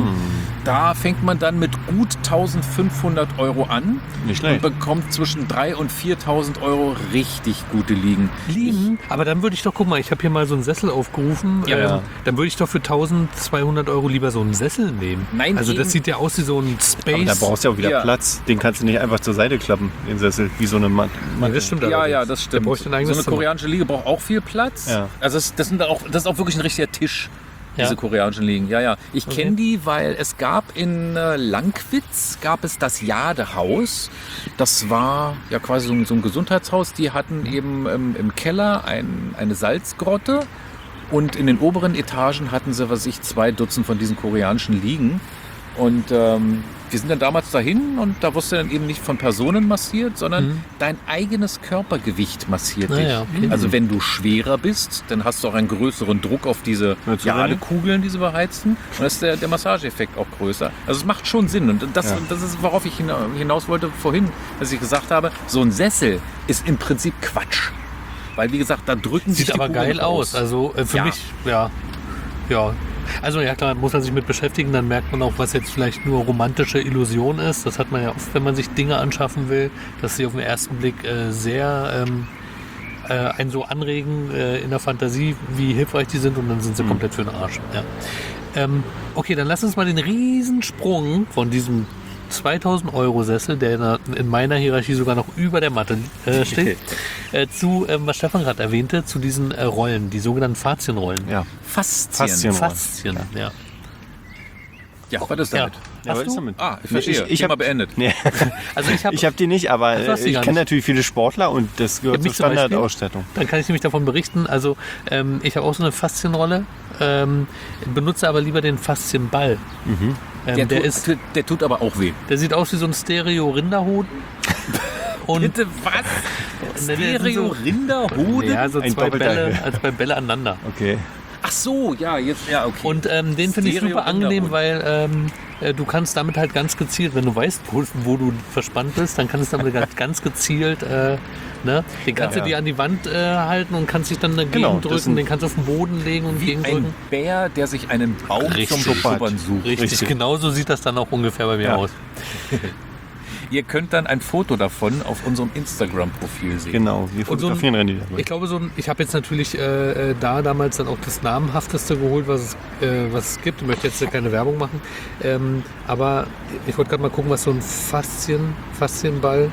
Da fängt man dann mit gut eintausendfünfhundert Euro an Nicht und schlecht. bekommt zwischen dreitausend und viertausend Euro richtig gute Liegen. Liegen. Aber dann würde ich doch, guck mal, ich habe hier mal so einen Sessel aufgerufen. Ja, ähm, ja. Dann würde ich doch für eintausendzweihundert Euro lieber so einen Sessel nehmen. Nein, also das eben- sieht ja aus wie so ein Aber Space. da brauchst du ja auch wieder Ja. Platz. Den kannst du nicht einfach zur Seite klappen, den Sessel, wie so eine Matte. Nee, das stimmt Ja, allerdings. ja, das Da stimmt. brauche ich ein So eigenes eine Zimmer. koreanische Liege braucht auch viel Platz. Ja. Also das, das, sind auch, das ist auch wirklich ein richtiger Tisch, diese Ja. koreanischen Liegen. Ja, ja. Ich Okay. kenne die, weil es gab in äh, Langwitz gab es das Jadehaus. Das war ja quasi so ein, so ein Gesundheitshaus. Die hatten eben ähm, im Keller ein, eine Salzgrotte und in den oberen Etagen hatten sie, was weiß ich, zwei Dutzend von diesen koreanischen Liegen. Und ähm, wir sind dann damals dahin und da wusste dann eben nicht von Personen massiert, sondern Mhm. dein eigenes Körpergewicht massiert Ah dich. ja, okay. Also wenn du schwerer bist, dann hast du auch einen größeren Druck auf diese Ja, zu Jadekugeln, diese beheizten. Und dann ist der, der Massageeffekt auch größer. Also es macht schon Sinn. Und das, Ja. das ist, worauf ich hina- hinaus wollte vorhin, als ich gesagt habe, so ein Sessel ist im Prinzip Quatsch. Weil wie gesagt, da drücken sich Sieht die aber Kugeln geil raus. aus. Also äh, für Ja. mich, ja. Ja. Also ja klar, muss man sich mit beschäftigen, dann merkt man auch, was jetzt vielleicht nur romantische Illusion ist. Das hat man ja oft, wenn man sich Dinge anschaffen will, dass sie auf den ersten Blick äh, sehr ähm, äh, einen so anregen äh, in der Fantasie, wie hilfreich die sind und dann sind sie komplett für den Arsch. Ja. Ähm, okay, dann lass uns mal den Riesensprung von diesem zweitausend Euro Sessel, der in, der, in meiner Hierarchie sogar noch über der Matte äh, steht, äh, zu, ähm, was Stefan gerade erwähnte, zu diesen äh, Rollen, die sogenannten Faszienrollen. Ja. Faszien. Faszien. Faszien, ja. Ja, was ist Ja. damit? Ja, Hast was ist du? damit? Ah, ich verstehe. Ich, ich Thema habe beendet. nee. Also ich habe ich hab die nicht, aber Das weiß äh, ich ich gar kenne nicht. natürlich viele Sportler und das gehört Ja, zur mich zum Beispiel. Standardausstattung. Dann kann ich nämlich davon berichten. Also ähm, ich habe auch so eine Faszienrolle, ähm, benutze aber lieber den Faszienball. Ähm, Der, der, tut, ist, der tut aber auch weh. der sieht aus wie so ein Stereo-Rinderhut. Und Bitte was? Ne, der sind so- Stereo-Rinderhude? ja, so Ein zwei doppelter Bälle, Hö- als zwei Bälle aneinander. Okay. Ach so, ja, jetzt, ja, okay. Und ähm, den finde ich super Stereo-Rinderhut. angenehm, weil ähm, äh, du kannst damit halt ganz gezielt, wenn du weißt, wo, wo du verspannt bist, dann kannst du damit ganz, ganz gezielt, äh, ne, den kannst Ja, du ja. dir an die Wand äh, halten und kannst dich dann dagegen Genau, das drücken, sind- den kannst du auf den Boden legen und Wie gegendrücken. ein Bär, der sich einen Baum Richtig. zum Schuppern sucht. Richtig, Richtig. genauso sieht das dann auch ungefähr bei mir Ja. aus. Ihr könnt dann ein Foto davon auf unserem Instagram-Profil sehen. Genau, wir Und so ein- fotografieren Randy dabei. Ich glaube, so ein, ich habe jetzt natürlich äh, äh, da damals dann auch das Namenhafteste geholt, was es, äh, was es gibt. Ich möchte jetzt keine Werbung machen. Ähm, aber ich wollte gerade mal gucken, was so ein Faszien, Faszienball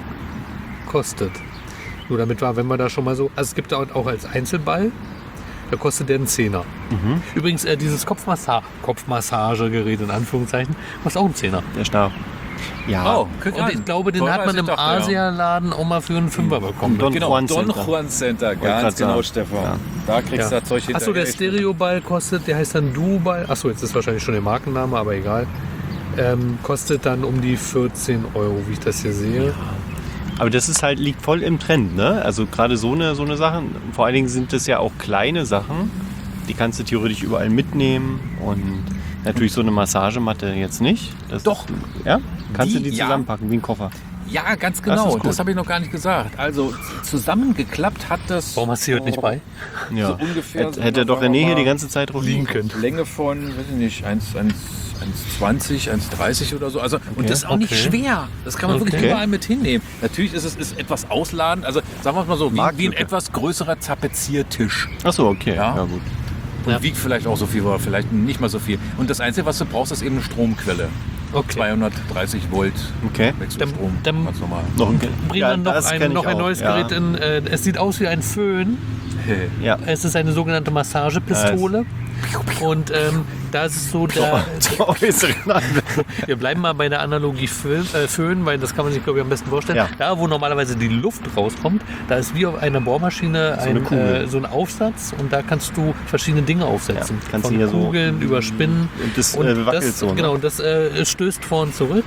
kostet. Nur damit war, wenn wir da schon mal so. Also es gibt da auch als Einzelball, da kostet der einen Zehner. Übrigens, äh, dieses Kopfmassa Kopfmassagegerät in Anführungszeichen, kostet auch einen Zehner. Der Stab. Ja. Oh, guck Und an. ich glaube, den Teurer, hat man als ich im dachte, ja. Asialaden auch mal für einen Fünfer bekommen. Don Genau, Juan Don Center. Juan Center, grad ganz genau, sagen. Stefan. Ja. Da kriegst du Ja. das Zeug hinterher. Achso, der echt. Stereoball kostet, der heißt dann Duo-Ball. Achso, jetzt ist wahrscheinlich schon der Markenname, aber egal. Ähm, kostet dann um die vierzehn Euro, wie ich das hier sehe. Aber das ist halt, liegt voll im Trend, ne? Also gerade so eine, so eine Sachen. Vor allen Dingen sind das ja auch kleine Sachen. Die kannst du theoretisch überall mitnehmen. Und natürlich so eine Massagematte jetzt nicht. Das Doch. Ja? Kannst Die- du die ja. zusammenpacken wie ein Koffer. Ja, ganz Das genau. ist Das, gut. habe ich noch gar nicht gesagt. Also zusammengeklappt hat das Warum hast du hier heute nicht bei? Ja. so ungefähr. Hätte, hätte doch René hier die ganze Zeit drauf liegen können. Länge von, weiß ich nicht, eins Komma zwanzig, eins Komma dreißig oder so. Also, und das ist auch nicht Okay. schwer. Das kann man wirklich Okay. überall mit hinnehmen. Natürlich ist es ist etwas ausladend. Also sagen wir es mal so, wie, wie ein Marktlücke. etwas größerer Tapeziertisch. Achso, okay. Ja. Ja, gut. Und Ja. wiegt vielleicht auch so viel, oder vielleicht nicht mal so viel. Und das Einzige, was du brauchst, ist eben eine Stromquelle. Okay. zweihundertdreißig Volt Okay. Wechselstrom. Dann- dann- ganz normal. Noch ein, Bringen ja, wir noch, das ein, kenn ich noch ein auch, neues ja. Gerät in. Äh, es sieht aus wie ein Föhn. Ja. Es ist eine sogenannte Massagepistole. Und ähm, da ist es so, der, Zur äußeren Anwendung. wir bleiben mal bei der Analogie Föhn, äh, Föhn, weil das kann man sich, glaube ich, am besten vorstellen. Ja. Da, wo normalerweise die Luft rauskommt, da ist wie auf einer Bohrmaschine eine ein, Kugel. äh, so ein Aufsatz und da kannst du verschiedene Dinge aufsetzen. Ja, kannst Von du hier so- Kugeln über Spinnen. Und das, Und äh, wackelt das, so, ne? Genau, das äh, stößt vor und zurück.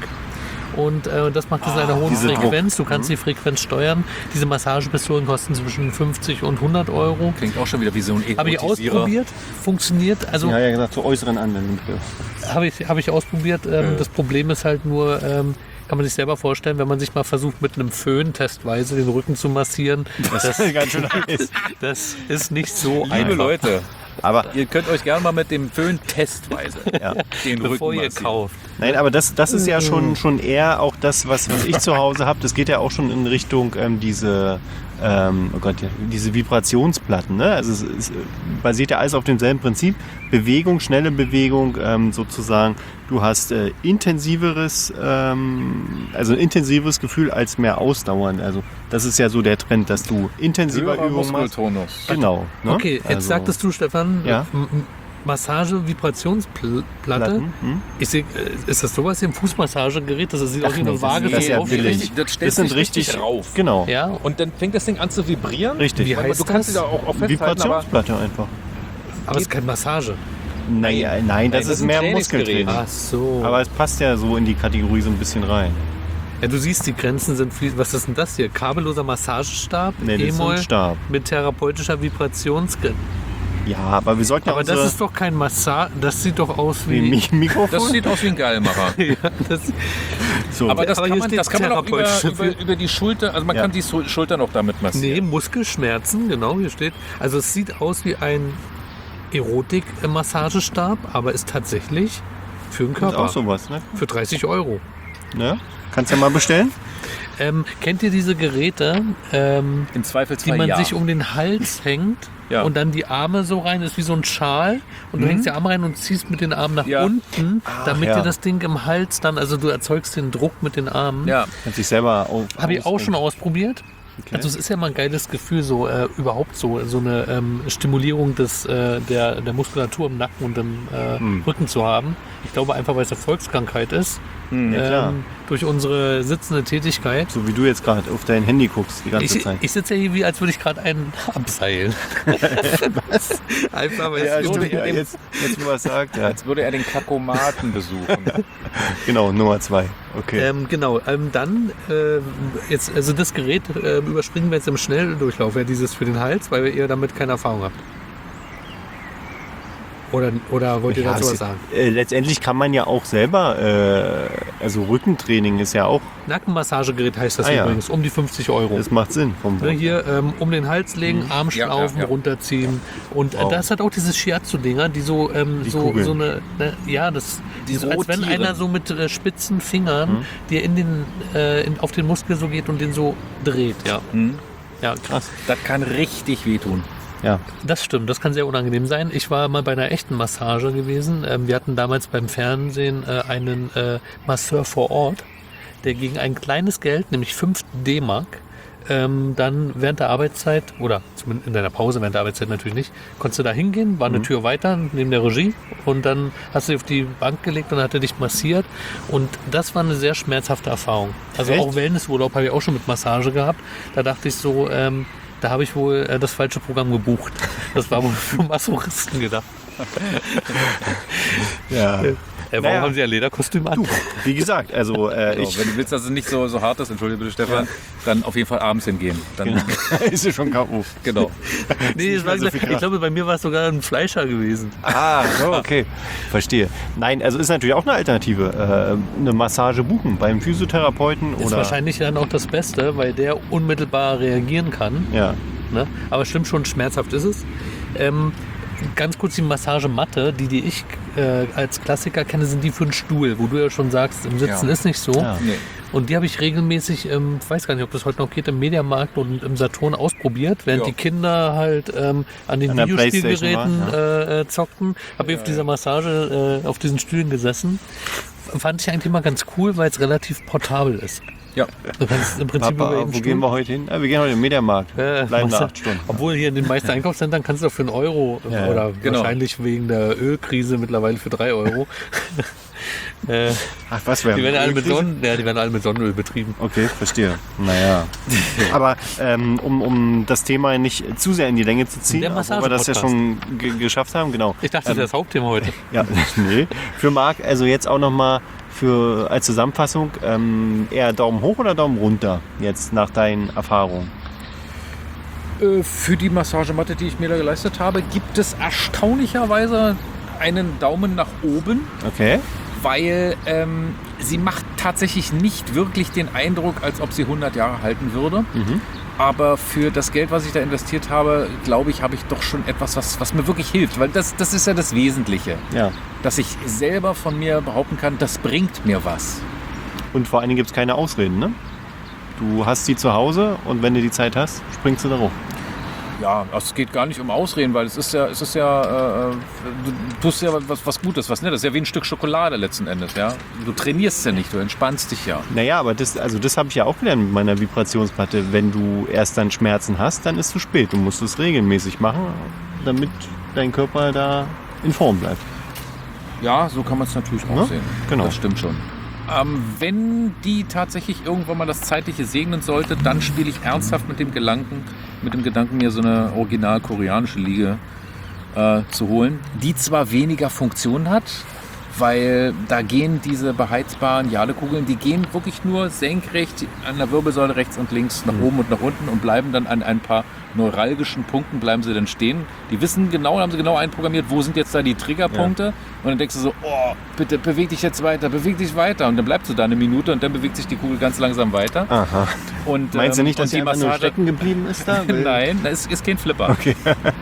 Und äh, das macht es in einer hohen diese Druck. Frequenz. Du kannst die Frequenz steuern. Diese Massagepistolen kosten zwischen fünfzig und hundert Euro. Klingt auch schon wieder wie so ein Habe ich Erotisierer. ausprobiert, funktioniert. Also Ja, ja, gesagt, zur äußeren Anwendung. habe ich, habe ich ausprobiert. Ähm, Das Problem ist halt nur, ähm, kann man sich selber vorstellen, wenn man sich mal versucht, mit einem Föhn testweise den Rücken zu massieren. Das, ganz schön heiß. das ist nicht so Liebe einfach. Leute, Aber ihr könnt euch gerne mal mit dem Föhn testweise ja. den Bevor Rücken ihr massieren. kauft. Nein, aber das, das ist ja schon, schon eher auch das, was, was ich zu Hause habe. Das geht ja auch schon in Richtung ähm, diese, ähm, oh Gott, ja, diese Vibrationsplatten. Ne? Also es, es basiert ja alles auf demselben Prinzip. Bewegung, schnelle Bewegung ähm, sozusagen. Du hast äh, intensiveres, ähm, also ein intensiveres Gefühl als mehr Ausdauern. Also das ist ja so der Trend, dass du intensiver Höherer Übungen machst. Muskeltonus. Genau. Ne? Okay, jetzt Also, sagtest du, Stefan, Ja. M- M- Massage, Vibrationsplatte. Platten, hm? Ich seh, äh, ist das sowas wie ein Fußmassagegerät? Das sieht aus wie eine nee, Waage das ist so ja auf- billig. Das stellt Das sind sich richtig, richtig rauf. Genau. Ja, Und dann fängt das Ding an zu vibrieren. Richtig. Wie Weil heißt du kannst das? sie da auch, auch festhalten, aber Vibrationsplatte einfach. aber es ist keine Massage. Naja, nein, das das ist ist ein mehr Trainingsgerät. Muskeltraining. Ach so. Aber es passt ja so in die Kategorie so ein bisschen rein. Ja, du siehst, die Grenzen sind viel. Was ist denn das hier? Kabelloser Massagestab, Nee, das ist E-Moll ein Stab. mit therapeutischer Vibrationsgrenze. Ja, aber wir sollten ja Aber unsere das ist doch kein Massage. Das sieht doch aus wie wie. Mi- Mikrofon. das sieht aus wie ein Geilmacher. ja, das, so. Aber das Aber kann hier man, steht das kann man auch über, therapeutische über, über die Schulter, also man Ja. kann die Sul- Schulter noch damit nee, massieren. Muskelschmerzen, genau, hier steht. Also es sieht aus wie ein Erotik-Massagestab, aber ist tatsächlich für den das ist Körper. auch sowas, ne? Für dreißig Euro. ne? Kannst ja mal bestellen. Ähm, kennt ihr diese Geräte, ähm, Im die Zweifelsfall man ja. sich um den Hals hängt Ja. und dann die Arme so rein, ist wie so ein Schal und du hängst die Arme rein und ziehst mit den Armen nach Ja. unten, damit ja. dir das Ding im Hals dann, also du erzeugst den Druck mit den Armen. ja. Kannst dich selber auf. Habe ich auch schon ausprobiert. Okay. Also es ist ja mal ein geiles Gefühl, so äh, überhaupt so, so eine ähm, Stimulierung des, äh, der, der Muskulatur im Nacken und im äh, Mhm. Rücken zu haben. Ich glaube einfach, weil es eine Volkskrankheit ist. Ja, klar. ähm, durch unsere sitzende Tätigkeit. So wie du jetzt gerade auf dein Handy guckst die ganze Ich, Zeit. ich sitze ja hier, wie als würde ich gerade einen abseilen. Was? Einfach, weil ja, es stimmt, würde ja, jetzt, jetzt, wo er es sagt. Ja. Als würde er den Klakomaten besuchen. Genau, Nummer zwei. Okay. Ähm, genau, ähm, dann äh, jetzt, also das Gerät äh, überspringen wir jetzt im Schnelldurchlauf, ja, dieses für den Hals, weil ihr damit keine Erfahrung habt. Oder, oder wollt ihr Ja, dazu was es- sagen? äh, letztendlich kann man ja auch selber, äh, also Rückentraining ist ja auch, Nackenmassagegerät heißt das Ah, ja. übrigens, um die fünfzig Euro. das macht Sinn vom Ne, Wort. hier ähm, um den Hals legen, Arm Ja, schlaufen, ja, ja. runterziehen. Und äh, Wow. das hat auch diese Shiatsu-Dinger, die so, ähm, Die so, Kugeln. so eine, ne, ja, das Die ist, als wenn rotieren. einer so mit äh, spitzen Fingern dir in den, äh, in, auf den Muskel so geht und den so dreht. Ja, Hm? ja. Krass. Das kann richtig wehtun. Ja. Das stimmt, das kann sehr unangenehm sein. Ich war mal bei einer echten Massage gewesen. Ähm, wir hatten damals beim Fernsehen äh, einen äh, Masseur vor Ort, der gegen ein kleines Geld, nämlich fünf D-Mark, ähm, dann während der Arbeitszeit, oder zumindest in deiner Pause, während der Arbeitszeit natürlich nicht, konntest du da hingehen, war eine Tür weiter neben der Regie und dann hast du dich auf die Bank gelegt und hat er dich massiert und das war eine sehr schmerzhafte Erfahrung. Also Echt? auch Wellnessurlaub habe ich auch schon mit Massage gehabt. Da dachte ich so, ähm, da habe ich wohl äh, das falsche Programm gebucht. Das war wohl für Masochisten gedacht. Ja. Äh, warum Naja. haben Sie ein Lederkostüm an? Du, wie gesagt, also äh, Genau, ich wenn du willst, dass es nicht so, so hart ist, entschuldige bitte Stefan, dann auf jeden Fall abends hingehen. Dann, ist ja schon K O. genau. Nee, nicht es war, mehr so viel ich Kraft. glaube, bei mir war es sogar ein Fleischer gewesen. Ah, so, okay. Verstehe. Nein, also ist natürlich auch eine Alternative. Äh, eine Massage buchen beim Physiotherapeuten Ist oder. wahrscheinlich dann auch das Beste, weil der unmittelbar reagieren kann. Ja. Ne? Aber stimmt schon, schmerzhaft ist es. Ähm, ganz kurz die Massagematte, die, die ich äh, als Klassiker kenne, sind die für den Stuhl, wo du ja schon sagst, im Sitzen Ja. ist nicht so. Ja. Nee. Und die habe ich regelmäßig, ähm, ich weiß gar nicht, ob das heute noch geht, im Mediamarkt und im Saturn ausprobiert, während Ja. die Kinder halt ähm, an den An der Videospielgeräten Playstation äh, äh, zockten. Habe ich auf dieser Massage, äh, auf diesen Stühlen gesessen. Fand ich eigentlich mal ganz cool, weil es relativ portabel ist. Ja. Du kannst im Prinzip Papa, über wo jeden gehen Stuhl. wir heute hin? Ah, wir gehen heute in den Mediamarkt. Äh, Bleiben da machst du- acht Stunden. Obwohl hier in den meisten Einkaufszentren kannst du auch für einen Euro Ja, oder genau. wahrscheinlich wegen der Ölkrise mittlerweile für drei Euro. äh, Ach, was wäre die, werden alle mit Sonnen, ja, die werden alle mit Sonnenöl betrieben. Okay, verstehe. Naja. Aber ähm, um, um das Thema nicht zu sehr in die Länge zu ziehen, Der obwohl wir das ja schon ge- geschafft haben, genau. Ich dachte, das wäre das Hauptthema heute. Ja, nee. Für Marc, also jetzt auch nochmal für als Zusammenfassung, ähm, eher Daumen hoch oder Daumen runter jetzt nach deinen Erfahrungen? Äh, Für die Massagematte, die ich mir da geleistet habe, gibt es erstaunlicherweise einen Daumen nach oben, Okay. weil ähm, sie macht tatsächlich nicht wirklich den Eindruck, als ob sie hundert Jahre halten würde. Aber für das Geld, was ich da investiert habe, glaube ich, habe ich doch schon etwas, was, was mir wirklich hilft. Weil das, das ist ja das Wesentliche. Ja. Dass ich selber von mir behaupten kann, das bringt mir was. Und vor allen Dingen gibt es keine Ausreden, ne? Du hast sie zu Hause und wenn du die Zeit hast, springst du da hoch. Ja, es geht gar nicht um Ausreden, weil es ist ja, es ist ja, äh, du tust ja was, was Gutes, was Nettes. Das ist ja wie ein Stück Schokolade letzten Endes, ja. Du trainierst ja nicht, du entspannst dich ja. Naja, aber das, also das habe ich ja auch gelernt mit meiner Vibrationsplatte. Wenn du erst dann Schmerzen hast, dann ist es zu spät. Du musst es regelmäßig machen, damit dein Körper da in Form bleibt. Ja, so kann man es natürlich auch Ja, sehen. genau. Das stimmt schon. Ähm, wenn die tatsächlich irgendwann mal das Zeitliche segnen sollte, dann spiele ich ernsthaft mit dem Gedanken, mit dem Gedanken, mir so eine original koreanische Liege äh, zu holen, die zwar weniger Funktion hat, weil da gehen diese beheizbaren Jadekugeln, die gehen wirklich nur senkrecht an der Wirbelsäule rechts und links nach oben und nach unten und bleiben dann an ein paar neuralgischen Punkten, bleiben sie dann stehen. Die wissen genau, haben sie genau einprogrammiert, wo sind jetzt da die Triggerpunkte, und dann denkst du so, oh, bitte beweg dich jetzt weiter, beweg dich weiter, und dann bleibst du da eine Minute und dann bewegt sich die Kugel ganz langsam weiter. Aha. Und, Meinst du ähm, nicht, dass und die einfach nur stecken geblieben ist da? Weil- Nein, das ist, ist kein Flipper. Okay.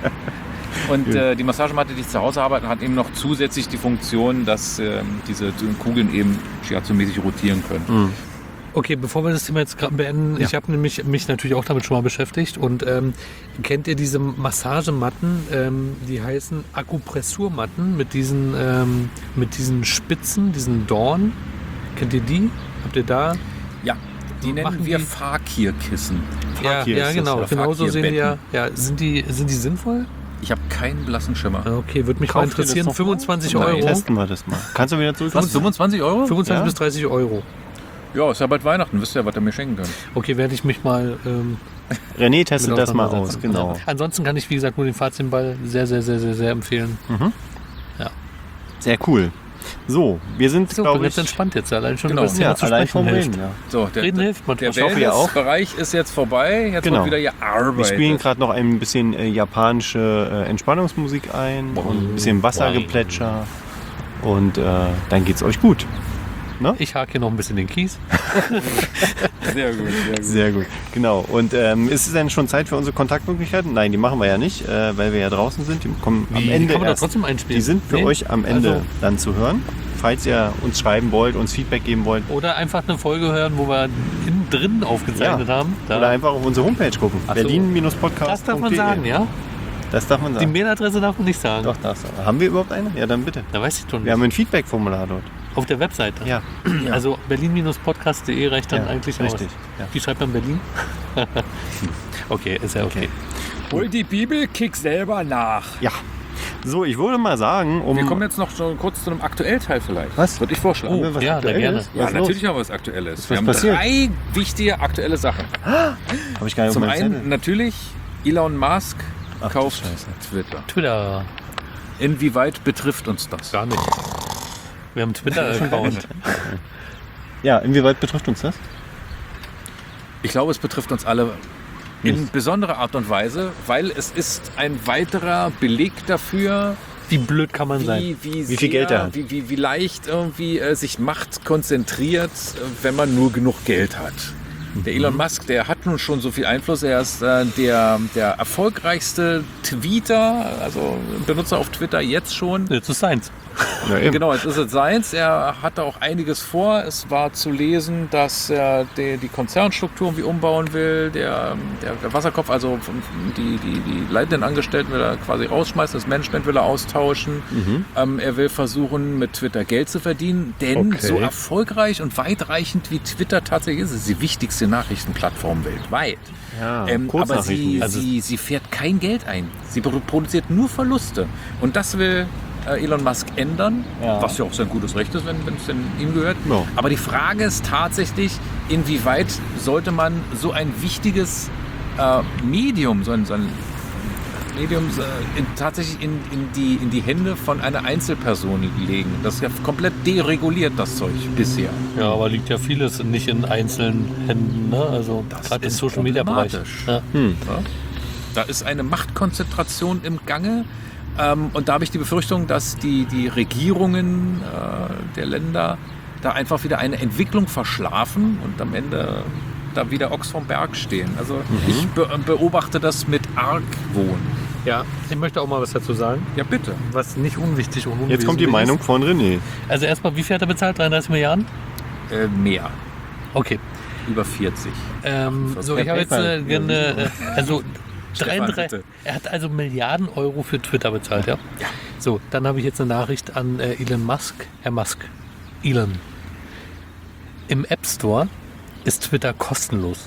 Und äh, die Massagematte, die ich zu Hause habe, hat eben noch zusätzlich die Funktion, dass ähm, diese Kugeln eben shiatsu-mäßig rotieren können. Okay, bevor wir das Thema jetzt gerade beenden, Ja. ich habe nämlich mich natürlich auch damit schon mal beschäftigt und ähm, kennt ihr diese Massagematten, ähm, die heißen Akupressurmatten mit diesen, ähm, mit diesen Spitzen, diesen Dorn, kennt ihr die? Habt ihr da? Ja, die nennen Machen wir die- Fakirkissen. Ja, Fakir ja ist das, genau, oder genau so sehen die ja. Fakirbetten. Ja, sind die, sind die sinnvoll? Ich habe keinen blassen Schimmer. Ah, Okay, würde mich mal Kauft ihr das interessieren, noch mal? fünfundzwanzig Nein. Euro. Testen wir das mal. Kannst du wieder zurück? Was, fünfundzwanzig Euro? fünfundzwanzig Ja? bis dreißig Euro. Ja, ist ja bald Weihnachten. Wisst ihr, was ihr mir schenken könnt? Okay, werde ich mich mal ähm, René testet mit das mal aus, auseinandersetzen. genau. Ja. Ansonsten kann ich, wie gesagt, nur den Fahrzehnball sehr, sehr, sehr, sehr, sehr empfehlen. Sehr cool. So, wir sind, So, bin glaube jetzt ich, entspannt jetzt, allein schon Genau. über das ja, Thema zu allein sprechen vom hilft. Reden. Ja. So, der, Reden hilft der manchmal. hoffe, ihr auch. Wellness-Bereich ist jetzt vorbei. Jetzt Genau. wird wieder gearbeitet. Wir spielen gerade noch ein bisschen äh, japanische äh, Entspannungsmusik ein und ein bisschen Wassergeplätscher und äh, dann geht's euch gut. Ich hake hier noch ein bisschen den Kies. Sehr gut, sehr gut. Sehr gut, genau. Und ähm, ist es denn schon Zeit für unsere Kontaktmöglichkeiten? Nein, die machen wir ja nicht, äh, weil wir ja draußen sind. Die kommen am Wie, Ende die kann man da erst. trotzdem einspielen. Die sind für Nee? euch am Ende Also, dann zu hören. Falls ihr uns schreiben wollt, uns Feedback geben wollt. oder einfach eine Folge hören, wo wir innen drin aufgezeichnet Ja. haben. Da. Oder einfach auf unsere Homepage gucken. Ach so. Berlin-Podcast. Das darf man sagen, ja? Das darf man Die sagen. Mailadresse darf man nicht sagen. Doch, das. Haben wir überhaupt eine? Ja, dann bitte. Da weiß ich doch nicht. Wir haben ein Feedback-Formular dort. Auf der Webseite. Ja, Also berlin podcast punkt de reicht dann Ja, eigentlich richtig, aus. ja. Wie schreibt man Berlin? Okay, ist ja okay. Hol die Bibel, kick selber nach. ja. So, ich würde mal sagen, um... Wir kommen jetzt noch so kurz zu einem Aktuellteil vielleicht. Was? Würde ich vorschlagen. Haben wir was ja, da Aktuelles? gerne. Was Ja, ist los? natürlich haben wir was Aktuelles. was wir haben passiert? drei wichtige aktuelle Sachen. Habe ich gar nicht Zum auf meinem einen Zettel. natürlich, Elon Musk Ach, du kauft Scheiße. Twitter. Twitter Inwieweit betrifft uns das? gar nicht. Wir haben einen Twitter-Account. Ja, inwieweit betrifft uns das? Ich glaube, es betrifft uns alle in Nicht. besonderer Art und Weise, weil es ist ein weiterer Beleg dafür, Wie blöd kann man sein? wie, wie, Wie viel Geld er sehr- hat. Wie, wie, wie leicht irgendwie äh, sich Macht konzentriert, äh, wenn man nur genug Geld hat. Der Elon Musk, der hat nun schon so viel Einfluss. Er ist äh, der, der erfolgreichste Tweeter, also Benutzer auf Twitter jetzt schon. Jetzt ist seins. Ja, eben. Genau, jetzt ist es seins. Er hatte auch einiges vor. Es war zu lesen, dass er die, die Konzernstruktur irgendwie umbauen will. Der, der, der Wasserkopf, also die, die, die leitenden Angestellten will er quasi rausschmeißen. Das Management will er austauschen. Ähm, er will versuchen, mit Twitter Geld zu verdienen. Denn Okay. so erfolgreich und weitreichend wie Twitter tatsächlich ist, ist es die wichtigste Nachrichtenplattform weltweit. Ja, Ähm, aber Kurznachrichten. sie, Also- sie, sie fährt kein Geld ein. Sie pro- produziert nur Verluste. Und das will äh, Elon Musk ändern, Ja. was ja auch sein gutes Recht ist, wenn wenn es denn ihm gehört. Ja. Aber die Frage ist tatsächlich, inwieweit sollte man so ein wichtiges äh, Medium, so ein, so ein Medium äh, in, tatsächlich in, in, die, in die Hände von einer Einzelperson legen. Das ist ja komplett dereguliert, das Zeug bisher. Ja, aber liegt ja vieles nicht in einzelnen Händen. Ne? Also Das gerade im ist Social Media Bereich. problematisch. Ja. Ja? Da ist eine Machtkonzentration im Gange. Ähm, und da habe ich die Befürchtung, dass die, die Regierungen äh, der Länder da einfach wieder eine Entwicklung verschlafen und am Ende da wieder Ochs vom Berg stehen. Also ich be beobachte das mit Argwohn. Ja, ich möchte auch mal was dazu sagen, Ja, bitte. was nicht unwichtig und Jetzt kommt die unwesentlich Meinung ist. von René. Also erstmal, wie viel hat er bezahlt? dreiunddreißig Milliarden? Äh, mehr. Okay. Über vierzig. Ähm, Was so, per ich habe jetzt PayPal? äh, gerne, äh, also Stefan, dreiunddreißig, bitte. er hat also Milliarden Euro für Twitter bezahlt, ja? Ja. So, dann habe ich jetzt eine Nachricht an äh, Elon Musk. Herr Musk, Elon, im App Store ist Twitter kostenlos.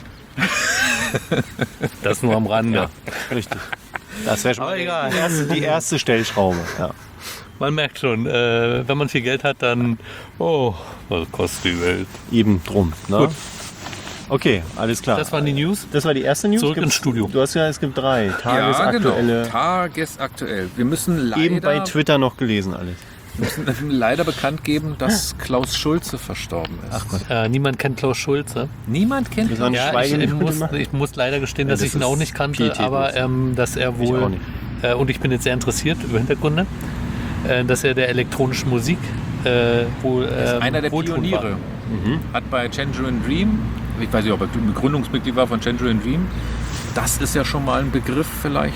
Das nur am Rande. Ja, richtig. Das wäre schon Aber mal egal. Die, erste, die erste Stellschraube. Ja. Man merkt schon, äh, wenn man viel Geld hat, dann, oh, was kostet die Welt? Eben drum. Ne? Gut. Okay, alles klar. Das waren die News. Das war die erste News. Zurück Gibt's- ins Studio. Du hast ja, es gibt drei. Tagesaktuelle. Ja, genau. Tagesaktuell. Wir müssen Eben bei leider, Twitter noch gelesen alles. müssen leider bekannt geben, dass Klaus Schulze verstorben ist. Ach Gott. Äh, niemand kennt Klaus Schulze. Niemand kennt Wir ihn. sollen Ja, ich, Schweigen ich, muss, ich muss leider gestehen, Ja, dass das ich ihn ist auch nicht kannte, pietätlos. aber ähm, dass er Ich wohl, auch nicht. äh, und ich bin jetzt sehr interessiert über Hintergründe, äh, dass er der elektronischen Musik äh, wohl Er ist ähm, einer der wohltuend Pioniere. war. Mhm. Hat bei Tangerine Dream, ich weiß nicht, ob er Gründungsmitglied war von Tangerine Dream, das ist ja schon mal ein Begriff vielleicht.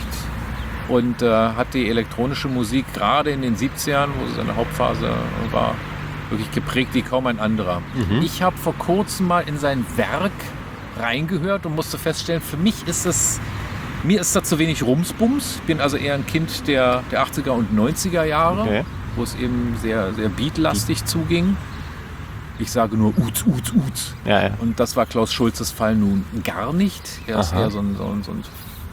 Und äh, hat die elektronische Musik gerade in den siebzigern, wo sie seine Hauptphase war, Wirklich geprägt wie kaum ein anderer. Mhm. Ich habe vor kurzem mal in sein Werk reingehört und musste feststellen, für mich ist es, mir ist da zu wenig Rumsbums. Ich bin also eher ein Kind der, der achtziger und neunziger Jahre, Okay. wo es eben sehr, sehr beatlastig zuging. Ich sage nur Uts, Uts, Uts. Ja, ja. Und das war Klaus Schulzes Fall nun gar nicht. Er ist Aha. eher so ein, so ein, so ein,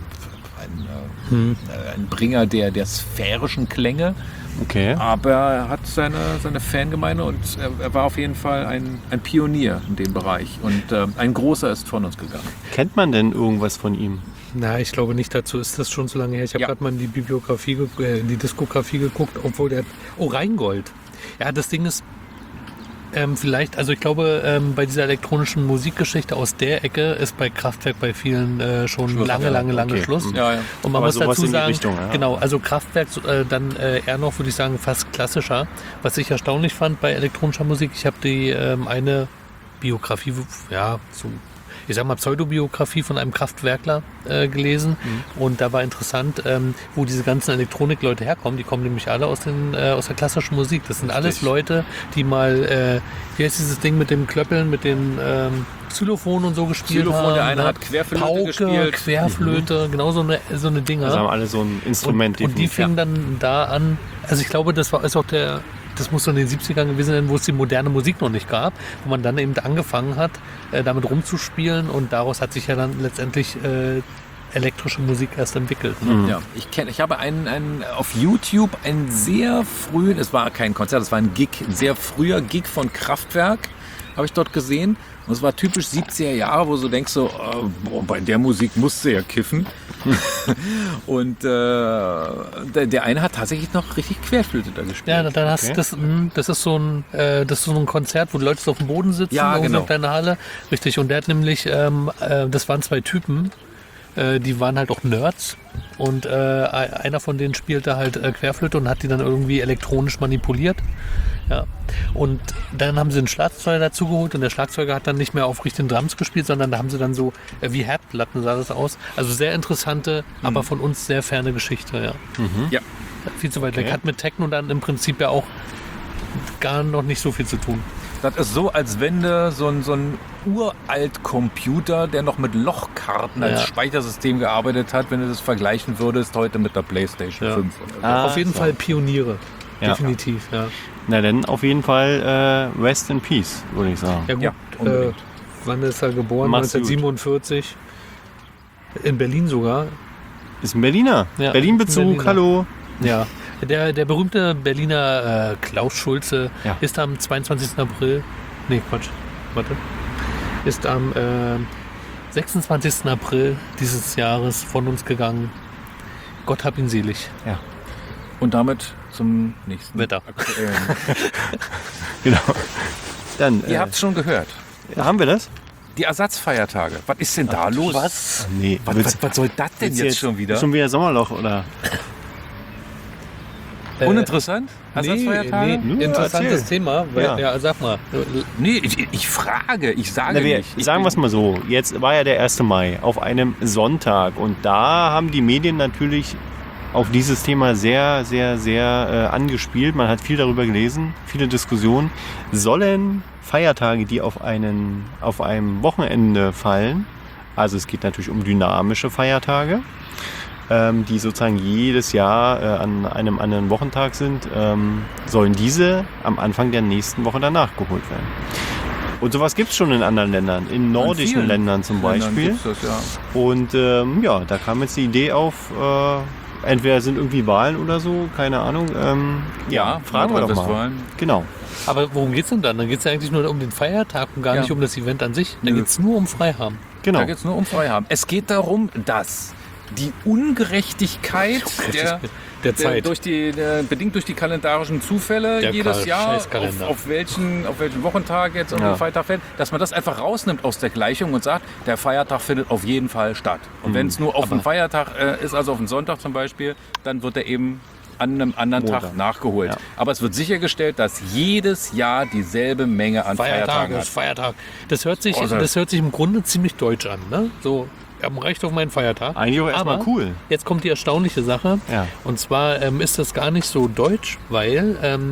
ein, äh, ein Bringer der, der sphärischen Klänge. Okay. Aber er hat seine, seine Fangemeinde und er, er war auf jeden Fall ein, ein Pionier in dem Bereich. Und äh, ein großer ist von uns gegangen. Kennt man denn irgendwas von ihm? Na, ich glaube nicht, dazu ist das schon so lange her. Ich habe Ja. gerade mal in die Bibliografie, ge- äh, in die Diskografie geguckt, obwohl der... Oh, Rheingold. Ja, das Ding ist ähm, vielleicht, also ich glaube, ähm, bei dieser elektronischen Musikgeschichte aus der Ecke ist bei Kraftwerk bei vielen äh, schon Schluss, lange, ja. lange, lange Okay. Schluss. Ja, ja. Und man Aber muss sowas dazu in die sagen, Richtung, ja. genau, also Kraftwerk äh, dann äh, eher noch, würde ich sagen, fast klassischer. Was ich erstaunlich fand bei elektronischer Musik, ich habe die ähm, eine Biografie, ja, so, ich sag mal Pseudobiografie von einem Kraftwerkler äh, gelesen Mhm. und da war interessant, ähm, wo diese ganzen Elektronikleute herkommen. Die kommen nämlich alle aus, den, äh, aus der klassischen Musik. Das sind alles Leute, die mal, äh, wie heißt dieses Ding mit dem Klöppeln, mit dem ähm, Xylophon und so gespielt Xylophon, haben. der eine ne? hat Querflöte Pauke, gespielt. Querflöte, genau so eine, so eine Dinger. Also haben alle so ein Instrument. Und, und die definitiv. fingen dann da an, also ich glaube, das war ist auch der, das muss so in den siebzigern gewesen sein, wo es die moderne Musik noch nicht gab, wo man dann eben angefangen hat, äh, damit rumzuspielen und daraus hat sich ja dann letztendlich äh, elektrische Musik erst entwickelt. Ne? Ja, ich kenne, ich habe einen, einen auf YouTube einen sehr frühen, es war kein Konzert, es war ein Gig, ein sehr früher Gig von Kraftwerk, habe ich dort gesehen. Und es war typisch siebziger Jahre, wo du denkst so, äh, boah, bei der Musik musst du ja kiffen. Und äh, der, der eine hat tatsächlich noch richtig Querflöte da gespielt. Ja, dann hast Okay. das, mh, das ist so ein, äh, das ist so ein Konzert, wo die Leute so auf dem Boden sitzen, Ja, irgendwo genau. in einer kleinen Halle, richtig. Und der hat nämlich, ähm, äh, das waren zwei Typen, äh, die waren halt auch Nerds. Und äh, einer von denen spielte halt äh, Querflöte und hat die dann irgendwie elektronisch manipuliert. Ja. Und dann haben sie einen Schlagzeuger dazu geholt und der Schlagzeuger hat dann nicht mehr auf richtigen Drums gespielt, sondern da haben sie dann so äh, wie Herdplatten sah das aus. Also sehr interessante, aber von uns sehr ferne Geschichte. Ja. Ja. Viel zu weit Okay. weg. Hat mit Techno dann im Prinzip ja auch gar noch nicht so viel zu tun. Das ist so, als wenn du so ein, so ein uralt Computer, der noch mit Lochkarten als Ja. Speichersystem gearbeitet hat, wenn du das vergleichen würdest heute mit der PlayStation Ja. fünf. Oder so. Ah, Auf jeden so. Fall Pioniere. Ja. Definitiv, ja. Na dann auf jeden Fall äh, Rest in Peace, würde ich sagen. Ja gut, Ja, äh, unbedingt. wann ist er geboren? Mach's gut. neunzehnhundert siebenundvierzig. In Berlin sogar. Ist ein Berliner. Ja, Berlin-Bezug, Berliner. hallo. Ja. Der, der berühmte Berliner äh, Klaus Schulze Ja. ist am zweiundzwanzigsten April, nee Quatsch, warte, ist am äh, sechsundzwanzigsten April dieses Jahres von uns gegangen. Gott hab ihn selig. Ja, Und damit zum nächsten Wetter. aktuellen. genau. Dann Ihr äh, habt es schon gehört. haben wir das? Die Ersatzfeiertage. Was ist denn da los? Was? Nee. Was, was, was soll das denn Willst jetzt, du schon wieder? Schon wieder Sommerloch, oder? Uninteressant? Nee, Ersatzfeiertage? nee, Ja, interessantes erzähl. Thema. Weil, Ja. ja. sag mal. Nee, ich, ich frage, ich sage Na, wir, nicht. Ich sagen bin- wir es mal so, jetzt war ja der erste Mai auf einem Sonntag und da haben die Medien natürlich auf dieses Thema sehr, sehr, sehr äh, angespielt. Man hat viel darüber gelesen, viele Diskussionen. Sollen Feiertage, die auf, einen, auf einem Wochenende fallen, also es geht natürlich um dynamische Feiertage, ähm, die sozusagen jedes Jahr äh, an einem anderen Wochentag sind, ähm, sollen diese am Anfang der nächsten Woche danach geholt werden. Und sowas gibt es schon in anderen Ländern, in nordischen vielen Ländern zum Ländern Beispiel. gibt's das, ja. Und ähm, ja, da kam jetzt die Idee auf, äh, entweder sind irgendwie Wahlen oder so, keine Ahnung. Ähm, ja, fragen wir doch mal. Nordrhein-Westfalen. Genau. Aber worum geht's denn dann? Dann geht's ja eigentlich nur um den Feiertag und gar Ja. nicht um das Event an sich. Dann Nö. geht's nur um Freihaben. Genau. Da geht es nur um Freihaben. Es geht darum, dass die Ungerechtigkeit der, Der der Zeit. durch die, der, bedingt durch die kalendarischen Zufälle Der jedes Ka- Jahr, auf, Scheißkalender. auf, welchen, auf welchen Wochentag jetzt irgendwie Ja. Feiertag fällt, dass man das einfach rausnimmt aus der Gleichung und sagt, der Feiertag findet auf jeden Fall statt. Und wenn es nur auf einen Feiertag äh, ist, also auf einen Sonntag zum Beispiel, dann wird er eben an einem anderen Montag. Tag nachgeholt. Ja. Aber es wird sichergestellt, dass jedes Jahr dieselbe Menge an Feiertag Feiertagen ist hat. Feiertag. Das hört sich, Oh, das- das hört sich im Grunde ziemlich deutsch an. Ne? So, ich habe ein Recht auf meinen Feiertag. Eigentlich auch erstmal Aber cool. Jetzt kommt die erstaunliche Sache. Ja. Und zwar ähm, ist das gar nicht so deutsch, weil ähm,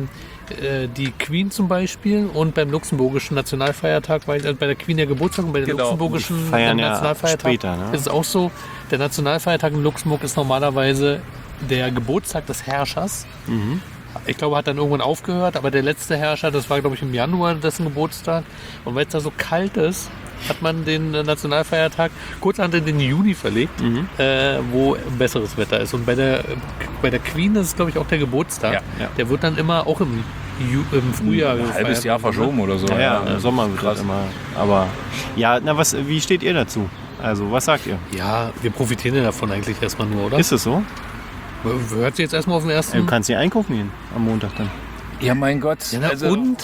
äh, die Queen zum Beispiel und beim luxemburgischen Nationalfeiertag, weil äh, bei der Queen der Geburtstag und bei den Genau. luxemburgischen Die feiern äh, ja Nationalfeiertag später, ne? ist es auch so. Der Nationalfeiertag in Luxemburg ist normalerweise der Geburtstag des Herrschers. Mhm. Ich glaube, hat dann irgendwann aufgehört, aber der letzte Herrscher, das war, glaube ich, im Januar dessen Geburtstag. Und weil es da so kalt ist, hat man den äh, Nationalfeiertag kurzerhand in den Juni verlegt, Mhm. äh, wo besseres Wetter ist. Und bei der, bei der Queen ist es, glaube ich, auch der Geburtstag. Ja, ja. Der wird dann immer auch im, Ju im Frühjahr Ein gefeiert. halbes Jahr verschoben oder so. Ja, ja, Ja, im Sommer wird das immer. Aber ja, na was, wie steht ihr dazu? Also, was sagt ihr? Ja, wir profitieren ja davon eigentlich erstmal nur, oder? Ist es so? Hört sich jetzt erstmal auf den ersten... Du kannst nicht einkaufen gehen am Montag dann. Ja, mein Gott. Ja, na also, und?